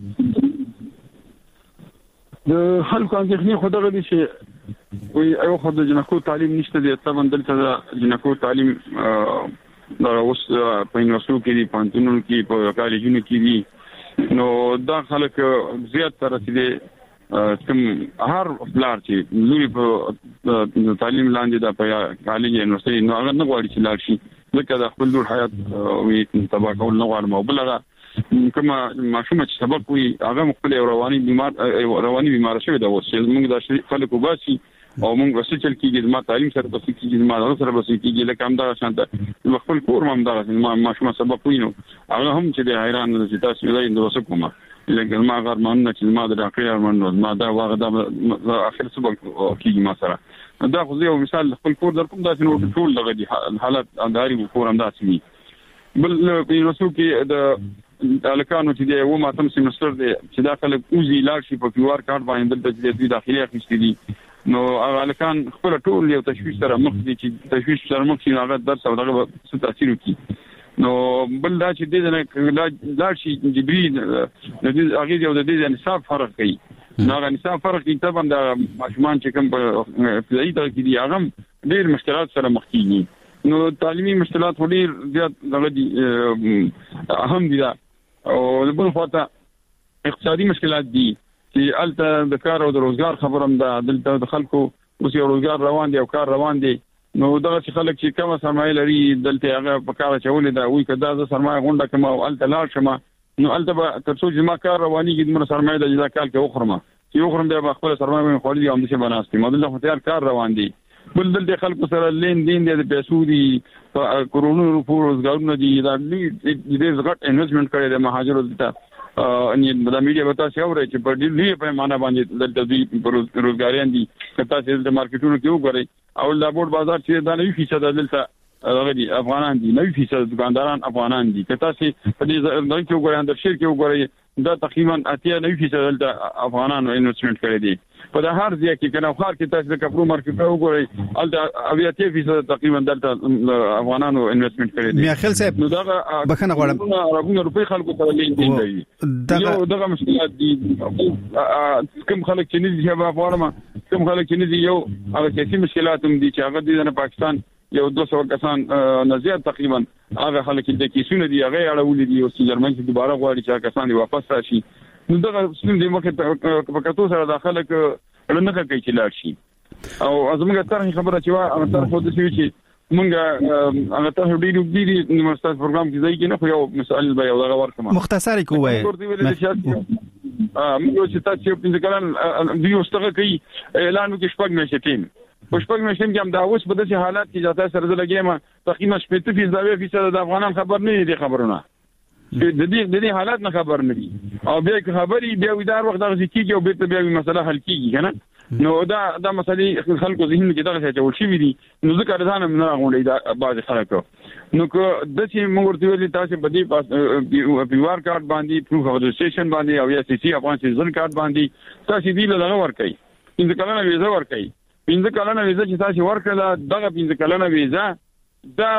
د خلکو اندېښنې خو دغه دي چې وي ایو خو د جنکو تعلیم نشته دی طبعا دلته د جنکو تعلیم دا اوس په یونیورسيټو کې دي پانتونو کې په کالجونو کې دي نو دا خلک زیات تر رسیدي کوم هر بلار چې لوري په تعلیم لاندې د په کالج یونیورسيټي نو هغه نه غواړي چې لاړ شي ځکه د خپل لور حیات وي تبا کول نه غواړي او بلغه کومه ماشومه چې سبق وي هغه مخکله رواني بیمار رواني بیمار شوی دا اوس چې موږ د خلکو باسي او موږ وسه چل کېږي ما تعلیم سره په کېږي ما سره په کېږي لکه هم دا شانته خپل کور هم دا ما ماشومه سبق وینو هغه هم چې د حیران چې تاسو یې د وسه کومه لکه ما غرمان چې ما د ډاکټر ارمان ما دا واغه دا اخر سبق کېږي ما سره دا خو یو مثال خپل کور در کوم دا چې ټول دغه دي حالت انداري کور هم داسي بل په نوسو کې د الکانو چې دی و ماتم سیمستر دی چې داخله اوزي لاړ شي په کیو آر کارت باندې د دې داخلي اخیستې دي نو هغه الکان خپل ټول یو تشویش سره مخ دي چې تشویش سره مخ شي هغه درس او دغه څه تاثیر کوي نو بل دا چې دې نه لاړ شي جبري د دې هغه یو د دې نصاب فرق کوي نو هغه نصاب فرق کوي طبعا د ماشومان چې کوم په ابتدایي درجه کې دي هغه ډېر مشکلات سره مخ کیږي نو تعلیمي مشکلات ډېر زیات دغه دي اهم دي او د بل خواته اقتصادي مشکلات دي چې الته د کار او د روزګار خبرم ده دلته د خلکو اوس یو روزګار روان دي او کار روان دي نو دغه چې خلک چې کومه سرمایه لري دلته هغه په کار چولې ده وي کدا د سرمایه غونډه کوم او الته لاړ شمه نو الته به تر څو چې ما کار رواني کې د سرمایه د جدا کال کې وخرمه چې وخرم بیا خپل سرمایه خوري او هم څه بناستي مدله خو تیار کار روان دي بل د خلکو سره لین دین د پیسو دي کورونو روپو روزګارونه دي دا دې زغټ انویسټمنټ کړي د مهاجرو ته ان د میډیا وتا څو ورې چې په دې په معنا باندې د دې روزګاریان دي کته چې د مارکیټونو کې وګوري او د بورډ بازار چې دا نوي فیصد دلته غوړي افغانان دي نوي فیصد دکانداران افغانان دي کته چې په دې ځای کې وګوري اندر شیر کې وګوري دا تقریبا اتیا نوي فیصد دلته افغانانو انویسټمنټ کړی دي په د هر ځای کې کنه خار کې تاسو د کپرو مارکیټ وګورئ الته اویاتیا فیصد تقریبا دلته افغانانو انویسټمنټ کړی دي میا خل صاحب نو دا بخنه غواړم عربونه روپی خلکو ته لین دي یو دغه مشکلات دي کوم خلک چې نه دي په افغانما کوم خلک چې نه دي یو هغه سیاسي مشکلات هم دي چې هغه د پاکستان یو دوه سوه کسان نزيات تقریبا هغه خلک چې کیسونه دي هغه اړولې دي او چې جرمن چې دوباره غواړي چې کسان دی واپس راشي نو دغه سیم د مخه په کتو سره داخله ک لنه کوي چې لاړ شي او ازمګه تر خبره چې وا هغه طرف د سوي چې مونږه هغه ته ډیرو ډیری یونیورسيټي پروګرام کې ځای کې نه خو یو مثال به یو دغه ورکم مختصر کوی ا موږ چې تاسو په ځکه د یو ستغه کوي اعلان کې شپږ میاشتې ټیم په شپږ میاشتې کې هم دا اوس په داسې حالات کې ځاته سره لګیما تقریبا شپږ فیصد فیصد د افغانان خبر نه دي خبرونه د دې د دې حالات نه خبر نه دي او بیا خبري بیا ودار وخت دغه کیږي او به بیا مسله حل کیږي کنه نو دا دا مسلې خلکو ذهن کې دغه څه چول شي دي نو ځکه ځان نه غونډي دا بعض خلکو نو که د چې موږ ورته ویلي تاسو په دې پاس پیوار کارت باندې پروف اف رجسټریشن باندې او یا سی سی افغان سیزن کارت باندې تاسو دې له لغه ور کوي انځ کلنه ویزه ور کوي پنځه کلنه ویزه چې تاسو ورکړه دغه پنځه کلنه ویزه دا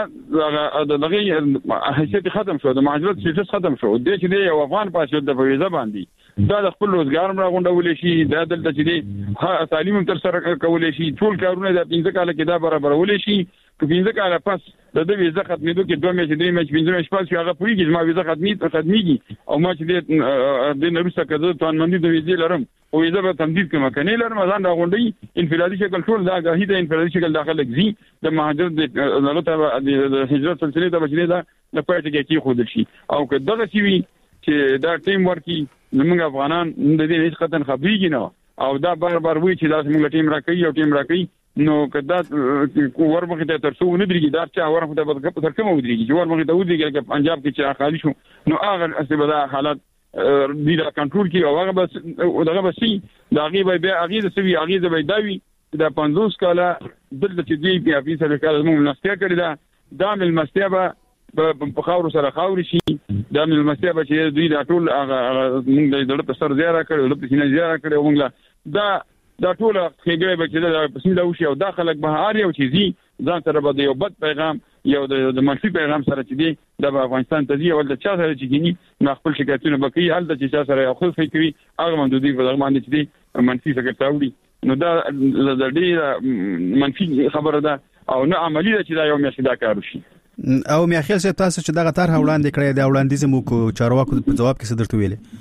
دغه حیثیت ختم شو د مهاجرت سټیټس ختم شو د چې دی افغان پاسپورت د ویزه باندې دا د خپل روزګار مړه غونډول شي دا دلته چې دی تعلیم تر سره کول شي ټول کارونه د پنځه کال کې دا برابرول شي په پنځه کال پس د دې ویزه ختمېدو کې دوه میاشتې درې میاشتې پنځه میاشتې پس هغه پوری کې ما ویزه ختمي ختميږي او ما چې د نورسته کده توانمندي د ویزې لرم او ویزه به تمدید کوم کني لرم ځان دا غونډي انفرادي شکل ټول دا غهي د انفرادي شکل داخله لګزي د مهاجر د لغته د هجرت سلسله ته بچنه دا د پاتې کې خود شي او که دغه سی وی چې دا ټیم ورکی موږ افغانان د دې هیڅ قطن خبريږي نه او دا بار بار وی چې دا موږ ټیم راکې او ټیم راکې نو کدا ورمخه ته تر څو نه درېږي دا چې ورمخه ته تر کومه ودرېږي چې ورمخه ته ودرېږي چې پنجاب کې چې خالی شو نو هغه اسبدا حالات دې دا کنټرول کې او هغه بس دغه بس دا غي به هغه د سوي هغه به داوي دا پنځوس کاله دلته چې دی په افیسر کال موږ نستیا کړی دا د مل مستیابه په خاور سره خاور شي د مل مستیابه چې دوی دا ټول هغه موږ د دولت سره زیاره کړو د پښینه زیاره کړو موږ دا دا ټول خېګړې به چې د پسنده وشي او داخلك به هر یو چیزي ځان سره به یو بد پیغام یو د منفي پیغام سره چې دی د افغانستان ته دی او د چا سره چې کینی نو خپل شکایتونه به کوي هلته چې چا سره یو خو فکري هغه مندودي په دغه باندې چې دی منفي فکر تاوړي نو دا د دې منفي خبره ده او نه عملی ده چې دا یو میاشت دا کار وشي او میا خیال څه تاسو چې دغه طرح وړاندې کړی دا وړاندیز مو کو چارواکو په جواب کې څه درته ویلي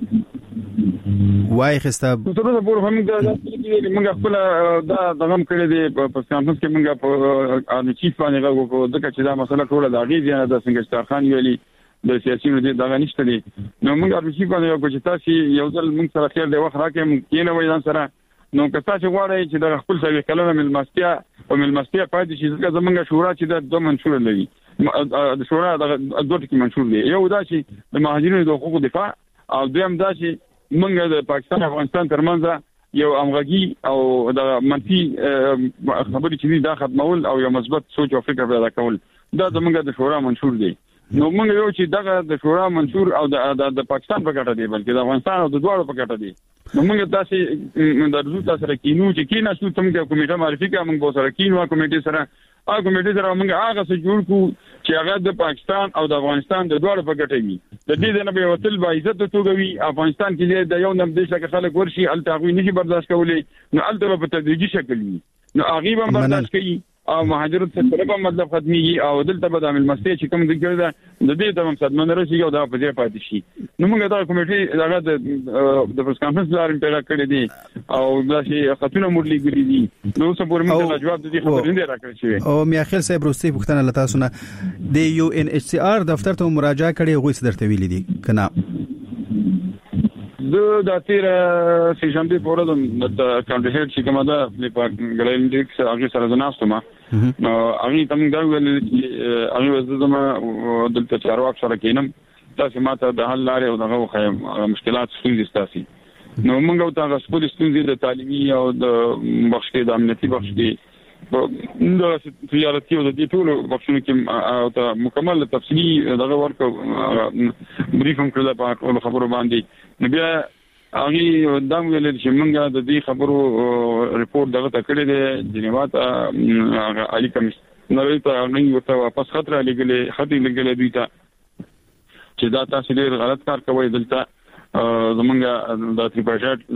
وای خسته تر څو په هم دا موږ خپل دا دغه کړی دی په کانفرنس کې موږ په ان چیف باندې غوښتو ځکه چې دا مسله ټوله د غیږ نه د څنګه ستارخان ویلي د سیاسي نو دغه نشته دی نو موږ ان چیف باندې غوښتو چې تاسو یو ځل موږ سره خیر دی وخت راکې موږ کینه وای ځان سره نو که تاسو غواړئ چې د خپل ځای کلمه ملمستیا او ملمستیا پاتې شي ځکه زمونږ شورا چې د دوه منشور لري د شورا د دوه ټکي منشور دی یو دا چې د مهاجرینو د حقوقو دفاع او دویم دا چې موږ د پاکستان افغانستان ترمنځ یو امغږي او د منفي خبرې چې دا ختمول او یو مثبت سوچ او فکر پیدا کول دا زموږ د شورا منشور دی نو موږ یو چې دغه د شورا منشور او د د پاکستان په ګټه دی بلکې د افغانستان او د دواړو په ګټه دی نو موږ تاسو د رسول تاسو سره کینو چې کینې شو تم کې کمیټه معرفي کا موږ به سره کینو کمیټه سره هغه کمیټه سره موږ هغه څه جوړ کو چې هغه د پاکستان او د افغانستان د دواړو په ګټه وي د دې نه به وتل با عزت توګوي افغانستان کې د یو نم دیش کې خلک ورشي التاغوي نشي برداشت کولای نو الته په تدریجي شکل وي نو هغه هم برداشت کوي او مهاجرت څخه په مطلب ختميږي او دلته به د عمل مستي چې کوم ذکر ده د دې تمام صدمه راشي او دا په دې پاتې شي نو موږ دا کمیټه دغه د پریس کانفرنس لارې پیدا کړې دي او دا چې خطونه مورلي ګري دي نو څه پورې موږ جواب دې خبرې نه راکړې شي او میاخیل صاحب روستي پښتنه لتا سونه د یو ان ایچ سی آر دفتر ته مراجعه کړې غوښ درته ویلې دي کنه زه د تیر سه شنبه په ورځ د کاندیډیټ چې کومه ده په ګلینډکس هغه سره د ناستما نو هغه تم دا ویل چې هغه زما دلته چارواک سره کینم تاسو ماته د حل لارې او دغه مشکلات ستونزې ستاسي نو موږ ته تاسو په ستونزې د تعلیمي او د بخش کې د امنیتي بخش کې د سیاستي او د دې ټول بخشونو کې او ته مکمل تفصیلی دغه ورکو بریف هم کړل په ټول خبرو باندې نو بیا هغه دا ویل چې موږ د دې خبرو ریپورت دغه تکړه دي جنیوا ته علي کمیشنر ته هغه ورته واپس خطر لګلې خطي لګلې دوی ته چې دا تاسو ډېر غلط کار کوي دلته زمونږ د تریپاژات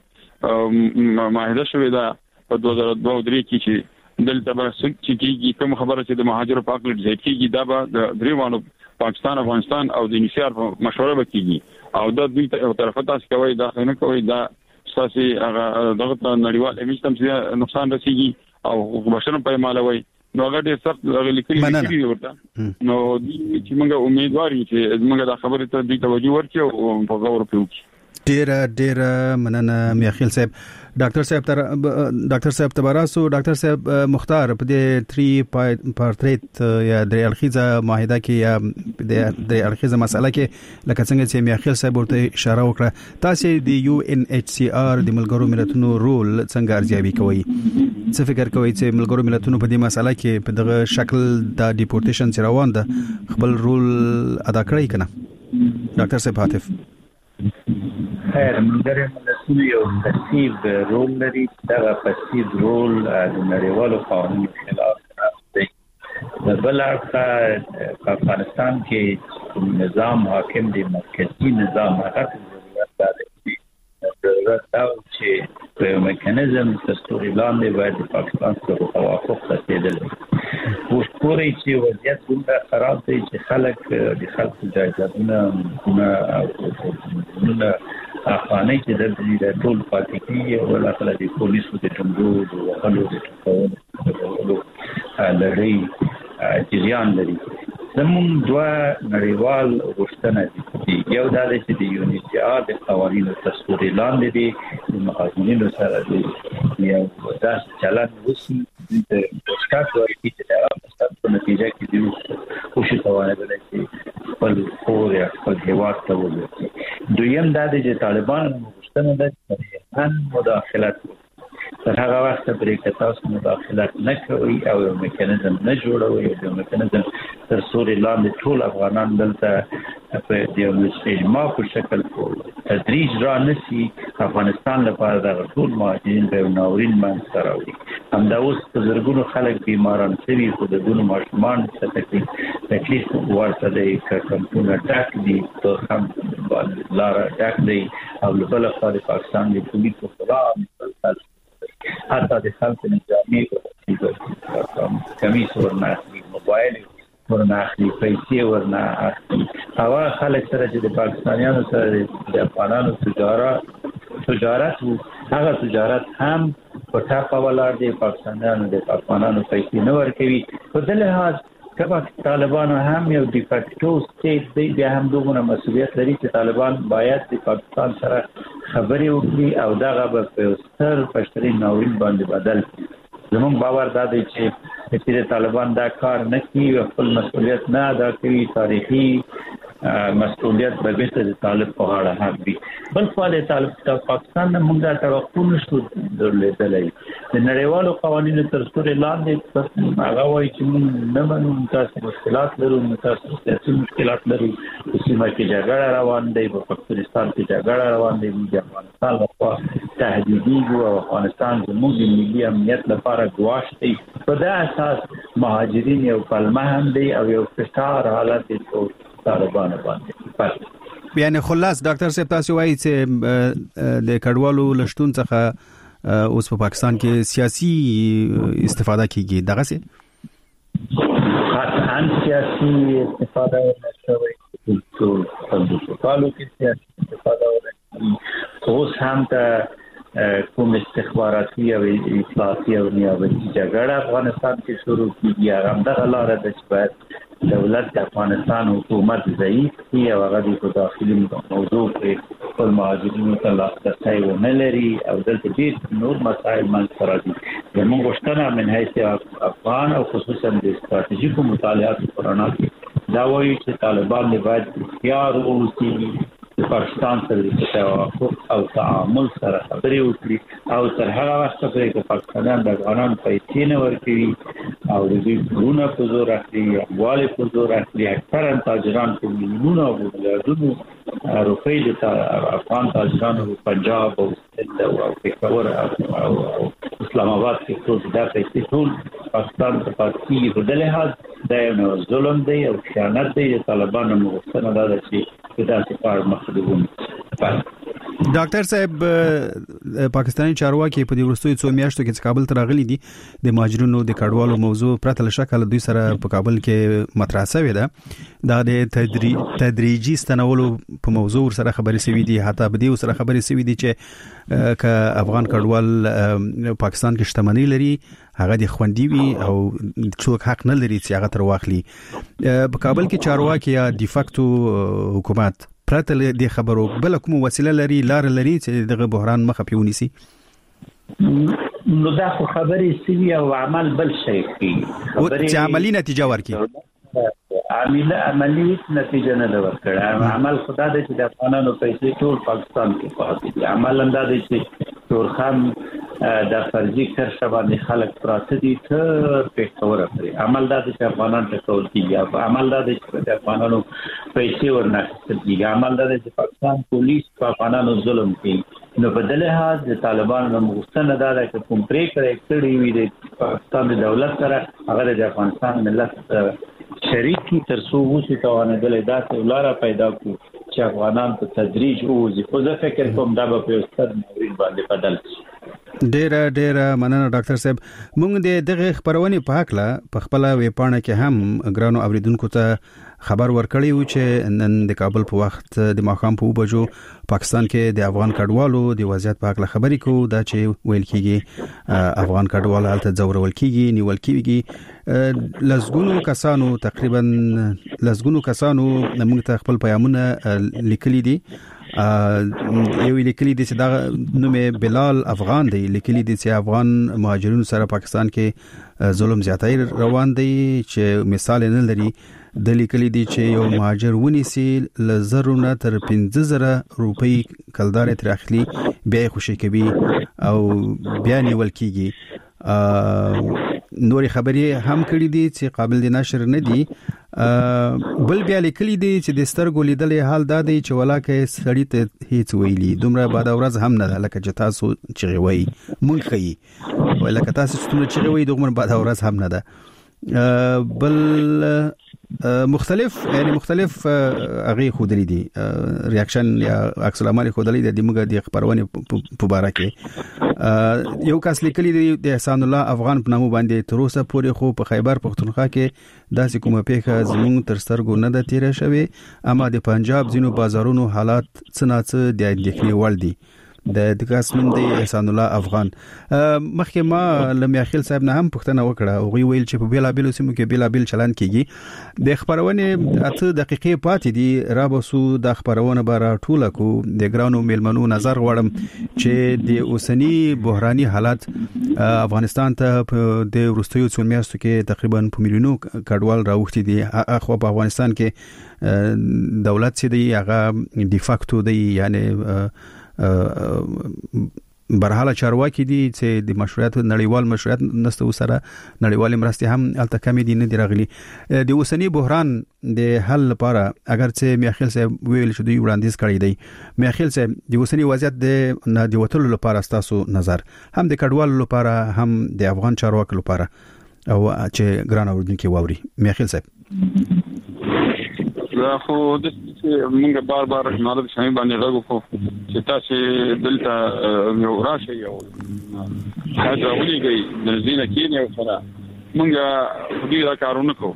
هغه معاهده شوې ده په دوه زره دوه درې کې چې دلته به څه چې کوم خبره چې د مهاجرو په اړه ځای کېږي دا به د دریوانو پاکستان افغانستان او د انشار په مشوره به کېږي او دا دوی ته طرفه تاسو کوي دا نه کوي دا اساسي هغه دغه نړیوال امیج تم څه نقصان رسیږي او بشرم په مالوي نو هغه ډېر سخت لیکلي دي ورته نو چې موږ امیدوار یو چې موږ دا خبره ته د توجه ورکړو او په غور وکړو ډیر ډیر مننه میاخیل صاحب ډاکټر صاحب تر ډاکټر صاحب تباراسو ډاکټر صاحب مختار په دې تری پارتریت یا درې اړخیزه معاهده کې یا د درې اړخیزه مسله کې لکه څنګه چې میاخیل صاحب ورته اشاره وکړه تاسو د یو ان ایچ سی آر د ملګرو ملتونو رول څنګه ارزیابي کوئ څه فکر کوئ چې ملګرو ملتونو په دې مسله کې په دغه شکل د ډیپورټیشن چې روان ده خپل رول ادا کړی کنه ډاکټر صاحب حاتف خیر ملګری ملتونه یو پسیو رول لري دا پسیو رول د نړیوالو قوانینو خلاف دی د بل اړخ په افغانستان کې نظام حاکم دی مرکزی نظام هغه ضرورت دی ضرورت دا چې په میکانیزم دستوري لاندې باید د پاکستان سره توافق رسیدل وشوري چې وضعیت دومره خراب دی چې خلک د خلکو جایدادونه نه افغاني چې د دې ټول پاتې کیږي او لاخله د پولیسو د ټنګو د وهلو د ټکولو لړۍ جریان لري زموږ دوه نړیوال غوښتنه دي یو دا چې د یونیسیار د قوانینو دستوري لاندې دي د مقاصدینو سره دي یو داس چلن وسی د پوسټات ورکی چې دا په نتیجه کې دی او شي توانه چې خپل کور یا خپل هیواد ته وځي دویم دا چې طالبان غوښتنه ده چې ان مداخلت تر هغه وخت پرې که تاسو مداخلت نه کوئ او یو میکانیزم نه جوړوي یو میکانیزم تر څوري لاندې ټول افغانان دلته په دې اجماع په شکل په تدریج را نشي افغانستان لپاره د ټول مهاجرین په ناورین باندې راوړي همدا اوس په زرګونو خلک بیماران شوي خو د دونو ماشومان څه تکلیف تکلیف ورته دی کمپونه ډاک دي ته هم لار ډاک دی او بل خو د پاکستان د پولیسو خلاف حتی د خلکو نظامي کمیس ورنه اخلي موبایل ورنه اخلي پیسې ورنه اخلي هغه خلک سره چې د پاکستانیانو سره د افغانانو تجارت تجارت هغه تجارت هم په ټاپه ولاړ دی پاکستانیانو د افغانانو پیسې نه ورکوي په دې لحاظ کله طالبان هم یو د فاکټو سټیټ دی بیا هم دغه مسؤلیت لري چې طالبان باید د پاکستان سره خبرې وکړي او دغه په ستر پښتري ناورین باندې بدل زموږ باور دا دی چې چې طالبان دا کار نه کوي خپل مسؤلیت نه ادا کوي تاریخي مسؤلیت به بیرته د طالب په غاړه حق وي بل خو د طالب د پاکستان نه موږ دا توقع نشو درلودلی د نړیوالو قوانینو تر څوري لاندې هغه وایي چې موږ نه منو تاسو مشکلات لرو تاسو سیاسي مشکلات لرو په سیمه کې جګړه روان دی په پاکستان کې جګړه روان دی د افغانستان لپاره تهدیدي او افغانستان زموږ د ملي امنیت لپاره ګواښ دی په دا اساس مهاجرین یو پلمه هم دی او یو فشار حالت دی طالبان باندې یعنی خلاص ډاکټر صاحب تاسو وایي چې د کډوالو لشتون څخه اوس په پاکستان کې سیاسي استفاده کیږي دغه څه قطعا سیاسي استفاده ورنشوي ټول کډوالو کې سیاسي استفاده ورنشوي اوس هم ته کوم استخباراتي او اطلاعاتي او نیابتي جګړه افغانستان کې شروع کیږي هغه د لاره د چې دولت د افغانستان حکومت ضعیف دی او هغه د داخلي موضوع په خپل مهاجرینو ته لاسرسی ونه لري او دلته ډېر نور مسایل منځته راځي. زموږ غوښتنه من حیث افغان او خصوصا د ستراتیژیکو مطالعاتو په رڼا کې دا وایي چې طالبان باید اختیار واوسي د پاکستان سره د توافق او تعامل سره خبرې وکړي او تر هغه وخته پورې چې پاکستان د افغانانو پیسې نه ورکوي او د دوی پورونه په زور اخلي، اموال په زور اخلي، اکثرا تاجران په میلیونونو او میلیاردونو روپۍ د افغان تاجرانو په پنجاب او سند او پېښور او اسلام آباد کې ټول دا پیسې ټول پاکستان ته پاتې په دې لحاظ دا یو ظلم دی او خیانت دی. د طالبانو مغوښتنه دا ده چې دا څه مخدوم. ډاکټر صاحب پاکستاني چارواکي په دې وروستیو څو میاشتو کې کابل ته راغلي دي د مهاجرینو د کډوالو موضوع پرته له شکه دوی سره په کابل کې مطرح شوې ده. دا د تدری... تدریجي ستنولو په موضوع سره خبرې شوې دي، حتی په دې سره خبرې شوې دي چې ک افغان کډوال پاکستان کې شتمنۍ لري هغه د خوندي وي او څوک حق نه لري چې هغه تر واخلي. په کابل کې چارواکي یا ډیفاکټو حکومت پرته له خبرو بل کوم وسیله لري لار لري چې دغه بحران مخه پیونیسي؟ نو دا خو خبرې سوي او عمل بل شي کوي، خبرې چې عملی نتیجه ورکړي. عمل عملی نتیجه نه ورکړي. عمل خدا دې چې د افغانانو پیسې ټول پاکستان کې پاتې دي. عمل انده دې چې تورخان د فرضي کرښه باندې خلک پراته دي تر پېښور پورې. عمل دا چې افغانان ته کول کیږي، عمل دا چې د افغانانو پیسې ورنکړل کیږي، عمل دا چې پاکستان پولیس په افغانانو ظلم کوي. نو په دې لحاظ د طالبانو مغوښتنه دا ده چې کوم پریکړه کړې وي د پاکستان د دولت سره هغه د افغانستان ملت شریک تر څو وسی توانېدل داسې لاره پیدا کړو چې افغانان په تدریج وځي. خو زه فکر کوم دا به په ستر مورید باندې بدل شي. ډېر ډېر مننه ډاکټر صاحب. موږ د دغه خبرونې په حق لا په خپل ویبپاڼه کې هم ګرانو اوریدونکو ته خبر ورکړی و چې نن د کابل په وخت د ماښام په بجو پاکستان کې د افغان کډوالو د وضعیت په اړه خبرې کوو. دا چې ویل کیږي افغان کډوال هلته ځورول کیږي، نیول کیږي. لزګونو کسانو تقریبا لزګونو کسانو موږ ته خپل پیغامونه لیکلي دي. یو لیکلي دي چې دا نوم بلال افغان دی، لیکلي دي چې افغان مهاجرینو سره پاکستان کې ظلم زیاتی روان دی چې مثال نه لري. د لیکلي دي چې یو مهاجر ونیسي لزرونه تر پنځه زره روپۍ کلدار تر اخلي، بیا خوشي کوي او بیا نیول کیږي. نوري خبرې هم کړې دي چې قابل د نشر نه دي. بل بیا لیکلي دي چې د سترګو لیدلې حال دا دی چې ولاکه سړی ته هیڅ ویلي دومره بعد ورځ هم نه ده لکه چې تاسو چې وایي مونږ خي ولکه تاسو چې وایي دومره بعد ورځ هم نه ده. بل مختلف یعنی مختلف هغه خودري دي ریاکشن یا عکس العمل خودري دي د موږ د خبرونه په باره کې. یو کس لیکلي دي د احسان الله افغان په نامه باندې تر اوسه پورې خو په خیبر پختونخوا کې داسې کومه پیښه زموږ تر سترګو نه ده تیره شوې، اما د پنجاب ځینو بازارونو حالات څه نه څه د اندېښنې وړ دي. د دګاسمن دی احسان الله افغان مخکې ما لمیاخیل صاحب نه هم پوښتنه وکړه او وی ویل چې په بیلا بیل سیمو کې بیلا بیل چلند کیږي. د خبرونه اته دقیقې پاتې دي را بسو د خبرونه بار ټوله کو د ګرانو میلمنو نظر غوړم چې د اوسنی بحراني حالت افغانستان ته د ورستیو څو میاشتو کې تقریبا په میلیونو کډوال راوښتي دي. اخو په افغانستان کې دولت چې دی هغه ډیفاکټو دی یعنی برحاله چارواکي دي چې د مشروعیت نړیوال مشروعیت نستو سره نړیوال مرستې هم الته کمی دي نه دی راغلي. د اوسنی بحران د حل لپاره اگر چې میاخیل صاحب ویل شو دی وړاندیز کړی دی، میاخیل صاحب د اوسنی وضعیت د نه دی وټلو لپاره تاسو نظر هم د کډوالو لپاره هم د افغان چارواکو لپاره او چې ګران اوردونکو واوري میاخیل صاحب. دا خو د موږ بار بار نارد شامي باندې راغو خو چې تاسو دلته یو راشي یو حاجه ولي گئی د زینه کې نه سره موږ دې را کارونه کوو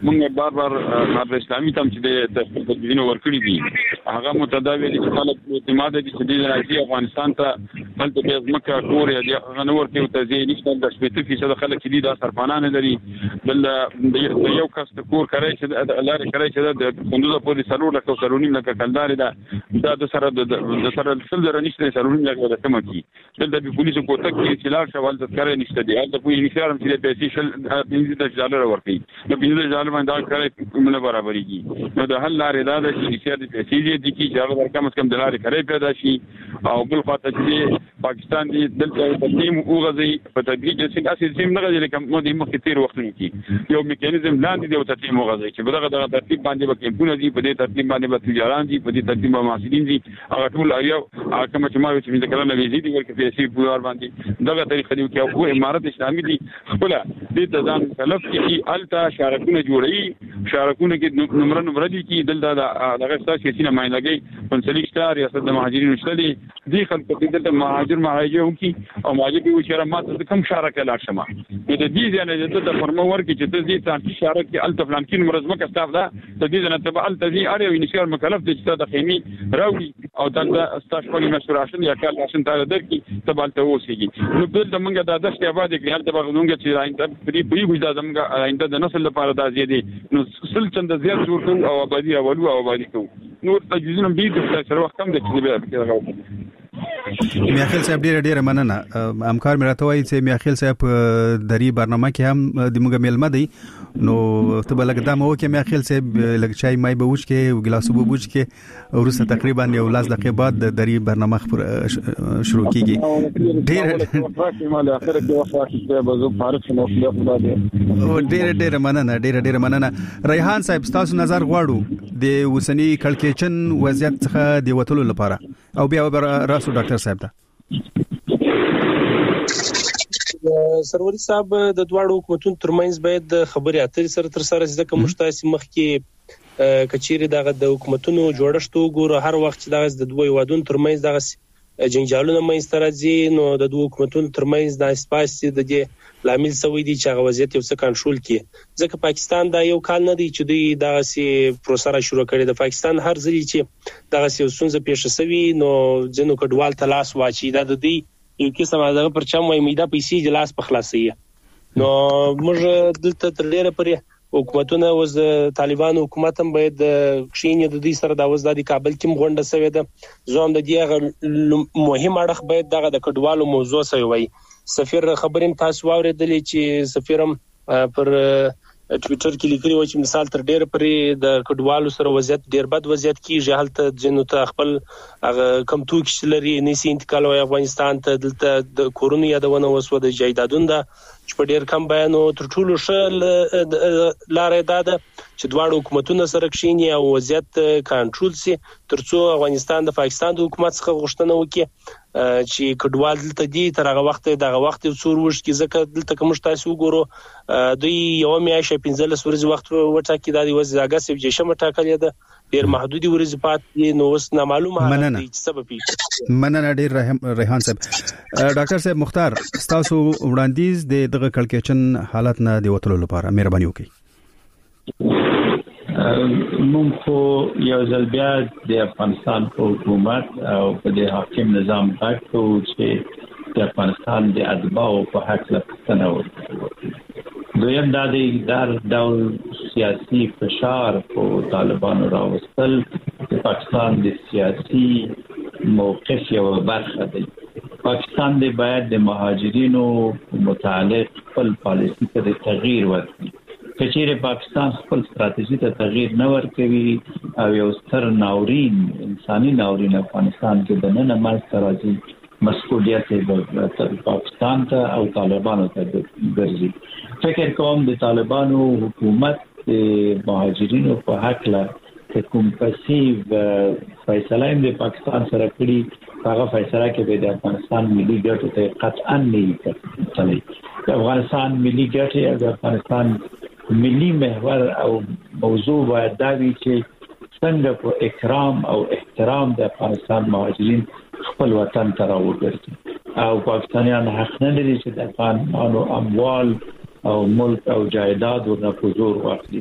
موږ بار بار د اسلامي تم چې د تدوین ورکړي دي هغه متداول چې خلک اعتماد دي چې د راځي افغانستان ته بل د ځمکه کور یا غنور کې ته ځي نشته د شپږ فیصد خلک چې د سرپانان لري بل د یو کس د کور کوي چې د لارې کوي چې د خوندوزه پورې سرور لکه سرونیم لکه کلدار دا د سره د سره څل در نشته سرونیم لکه د کوم کې د پولیسو کوټه کې چې لار شوال تذکرې نشته دی د پولیسو انفرام چې پیسې شل پنځه ډالر ورکړي نو پنځه ډالر باندې کړې موږ برابرېږي نو د حل لارې دا د چې د پیسې دي چې هغه ورکه مس کم د لارې کوي پیدا شي او بل خاطر چې پاکستان دی دلته تقسیم او غزي په تدریج چې اساس سیم نه غزي کوم د مخ تیر وخت کې یو میکانیزم لاندې دی او تقسیم او غزي چې بلغه د ترتیب باندې به کومونه دي په دې ترتیب باندې به تجاران دي په دې ترتیب باندې محصلین دي هغه ټول یو هغه کوم چې ما چې د کلمه ویزي دي ورکه پیسې پوار باندې دغه طریقې دی چې او امارت اسلامي دي خپل دې ته ځان کلف کې التا شارکونه جوړي شارکونه کې نمبر نمبر دي چې دلته دغه ستاسو سینه ماین لګي پنځلي شتار ریاست د مهاجرینو شتلي دي خلک په دې مهاجر مهاجر هم کې او مهاجر به وشره ماته کم شارک لا شمه د دې ځنه د فرمو ورکې چې د دې ځان شارک کې الته فلان کې مرزمه کستاف ده د دې ځنه تبع الته دي اړ یو نشر مکلف دي چې د خیمي راوړي او دا استاش په مشوراشن یا کال راشن تعالی درکې تبالته وسیږي نو بل د منګه د دشت آباد کې هلته بغونګه چې آینده پری پری وځه زمګه آینده د نسل لپاره د زیدي نو سل چند زیات جوړ کړو او آبادی اولو او آبادی کوو نور تجهیزونه به د سره وخت کم د چې به راغلی میاخیل صاحب ډیر ډیر مننه همکار مې راته وایي چې میاخیل صاحب دری برنامه کې هم د موږ میلمه دی نو ته بل قدم هو کې میاخیل صاحب لږ چای مای به وښ کې او ګلاس به وښ کې ورسته تقریبا یو لاس دقیقې بعد د دری برنامه شروع کیږي ډیر مال اخر کې وخت کې به زه فارغ شم ډیر ډیر مننه ډیر ډیر مننه ریحان صاحب تاسو نظر غواړو د وسنی کلکچن وضعیت څخه دی وټلو لپاره او بیا راسو ډاکټر صاحب ته سروري صاحب د دواړو حکومتونو ترمنځ باید خبرې اترې سره تر سره ځکه مشتاسي مخ کې کچيري دغه د حکومتونو جوړښت وګوره هر وخت چې دغه د دوه وادونو ترمنځ دغه جنجالونه مې سترځي نو د دوه حکومتونو ترمنځ د اسپاسي د دې لامل سوي دي چې هغه وضعیت یو څه کنټرول کړي ځکه پاکستان دا یو کال نه دی چې دوی دغه سي پروسه را شروع کړي د پاکستان هر ځلی چې دغه سي سنځ پیښ شوی نو ځنو کډوال تلاش واچي دا د دې یو کیسه ما دغه پرچم وای میدا پیسې جلاس په خلاصي نو موږ دلته تر ډیره پرې حکومتونه وز طالبان حکومت هم باید کښینې د دې سره د وز د کابل کې مغونډه سوي ده زوم د دې مهم اړه باید دغه د کډوالو موضوع سوي وای سفیر خبریم تاسو واوریدلې چې سفیرم پر ټوئیټر کې لیکلي و چې مثال تر ډیر پرې د کډوالو سره وضعیت ډیر بد وضعیت کې جهالت جنو ته خپل کم توک شلري نسی انتقال وای افغانستان ته دلته د کورونو یادونه وسو د جایدادونو د چې په ډیر کم بیانو تر ټولو شل لارې داده چې دواړو حکومتونو سره کښینی او وضعیت کنټرول سي ترڅو افغانستان د پاکستان د حکومت څخه غوښتنه وکړي چې کډوال دلته دي تر هغه وخت دغه وخت څور وښ کې ځکه دلته کوم تاسو وګورو دوی یو میاشه پنځلس ورځې وخت ورته کې د وزګه سب جشم ټاکلې ده ډیر محدودي ورځې پات نو وس نه معلومه چې سبب یې مننه ډیر ریحان صاحب ډاکټر صاحب مختار تاسو وړاندیز د دغه کلکچن حالت نه دی وټلو لپاره مهرباني وکړئ مونږ خو یو ځل بیا د افغانستان حکومت او په دې حاکم نظام تاسو چې د افغانستان د اتباعو په حق لپاره وکړي دویم د دې ډول سیاسي فشار په طالبانو راوستل د پاکستان د سیاسي موقف یو برخه دی پاکستان د باید د مهاجرینو متعلق خپل پالیسي ته تغییر ورکړي کچېره پاکستان خپل ستراتیژي ته تغییر نه ورکوي او یو ستر ناورین انساني ناورین افغانستان کې د نن عمل سره مسؤلیت د پاکستان ته او طالبانو ته ګرځي فکر کوم د طالبانو حکومت د مهاجرینو په حق له کوم پسیو فیصله د پاکستان سره کړی هغه فیصله کې د افغانستان ملي ګټو ته قطعا نه کوي د افغانستان ملي ګټې او د افغانستان ملي محور او موضوع باید دا وي چې څنګه په اکرام او احترام د افغانستان مهاجرین خپل وطن ته راوګرځي او پاکستانیان حق نه لري چې د افغانانو اموال او ملک او جایداد ورنه په زور واخلي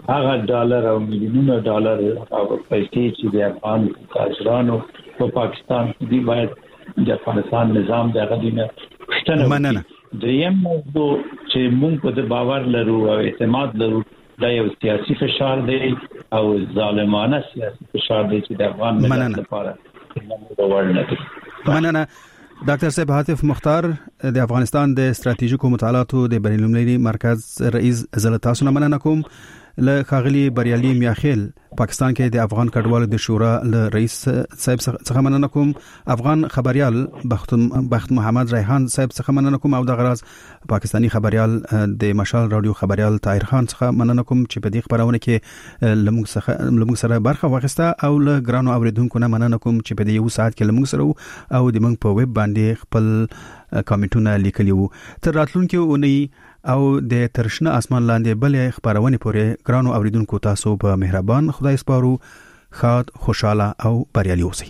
هغه ډالر او میلیونونه ډالر او پیسې چې د افغان تاجرانو په پاکستان کې باید د افغانستان نظام د غدینه پښتنه مننه. دریم موضوع چې موږ په باور لرو او اعتماد لرو دا یو سیاسي فشار دی او ظالمانه سیاسي فشار دی چې د افغان ملت لپاره نه ورنه. مننه. ډاکټر صاحب عاطف مختار د افغانستان د استراتیژیکو مطالعاتو د بین المللي مرکز رئیس زلت تاسو نه مننه کوم. له خاغلی بریالي میاخیل پاکستان کې د افغان کډوالو د شورا له رئیس صاحب څخه مننه کوم. افغان خبريال بخت بخت محمد ریحان صاحب څخه مننه کوم او د غراز پاکستانی خبريال د مشال رادیو خبريال طاهر خان څخه مننه کوم چې په دې خبرونه کې لمغ څخه لمغ سره برخه واخیسته او له ګرانو اوریدونکو نه مننه کوم چې په دې یو ساعت کې لمغ سره او د موږ په ویب باندې خپل کمنټونه لیکلی وو. تر راتلونکي اونۍ او د ترشنه اسمان لاندې بلې خبرونه پورې ګرانو اوریدونکو تاسو په مهربان خدای سپارو. خاد خوشاله او بریالي اوسئ.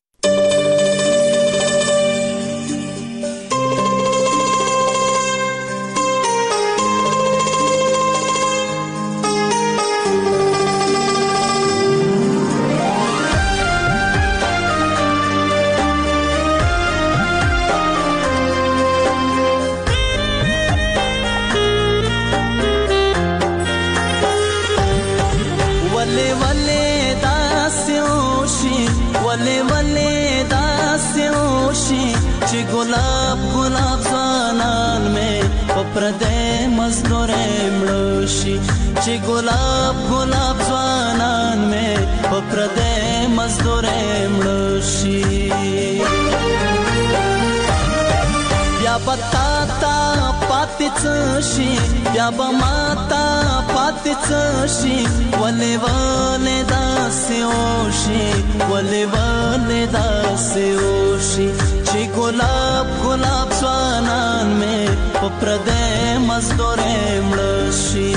गुलाब गुलाब ज़वानान में पप्रदे मज़दूर मड़ोशी ची गुलाब गुलाब ज़वानान में पप्रदे मज़दूर मड़ोशी या बताता पातिचशी या बमाता पातिचशी वले वले दास्योशी वले वले दास्योशी ची गुलाब गुलाब ज़वानान में पप्रदे मज़दूर मड़ोशी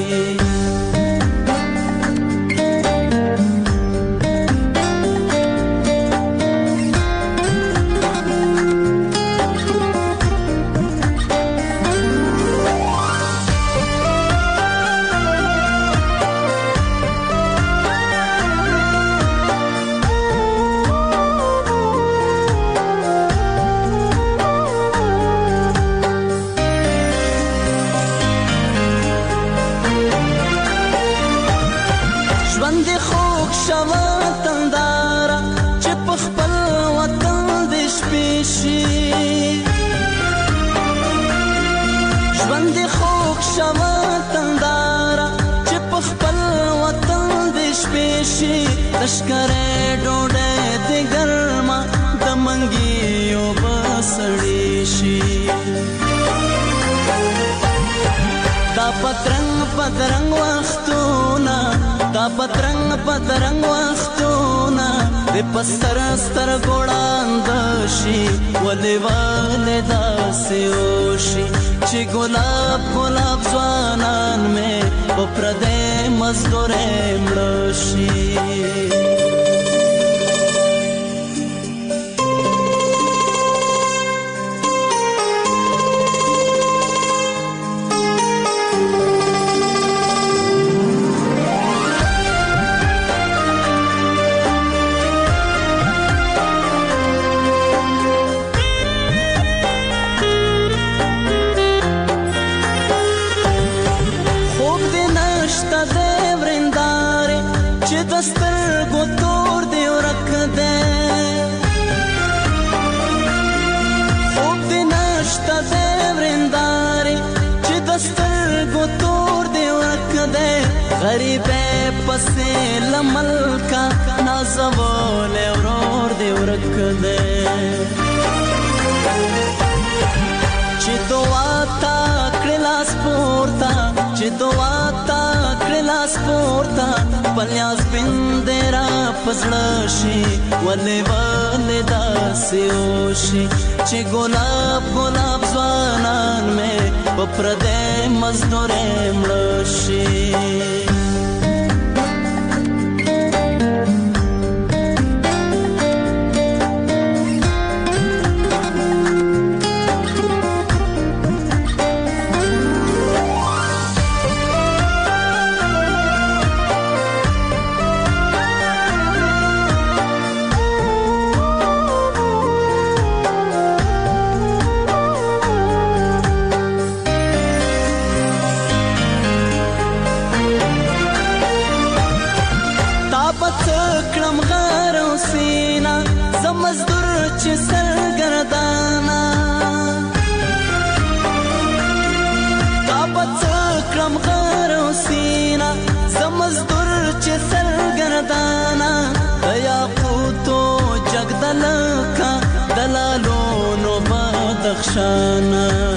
लश्करे डोडे दे गर्मा दमंगियों बसड़ीशी दा पतरंग पतरंग वख्तूना दा पतरंग पतरंग वख्तूना दे पस्तर स्तर गोड़ांदशी वले वाले दास्योशी ची गुलाब गुलाब ज़वानान में पप्रदे मज़दूर मड़ोशी غریبه پسې لملکا نازول اورور دی ورکده چې دوا تا کلاس پورتا چې دوا تا کلاس پورتا پلیاس بندرا پزړشي ولې ولې داسيوشي چې ګلاب ګلاب ځوانان مې په پردې مزدور مړشي زمزدور چې سرګردانا کابت کرم غر حسینا زمزدور چې سرګردانا دیا پوتو جگدل کا دلالو نو بدخشانا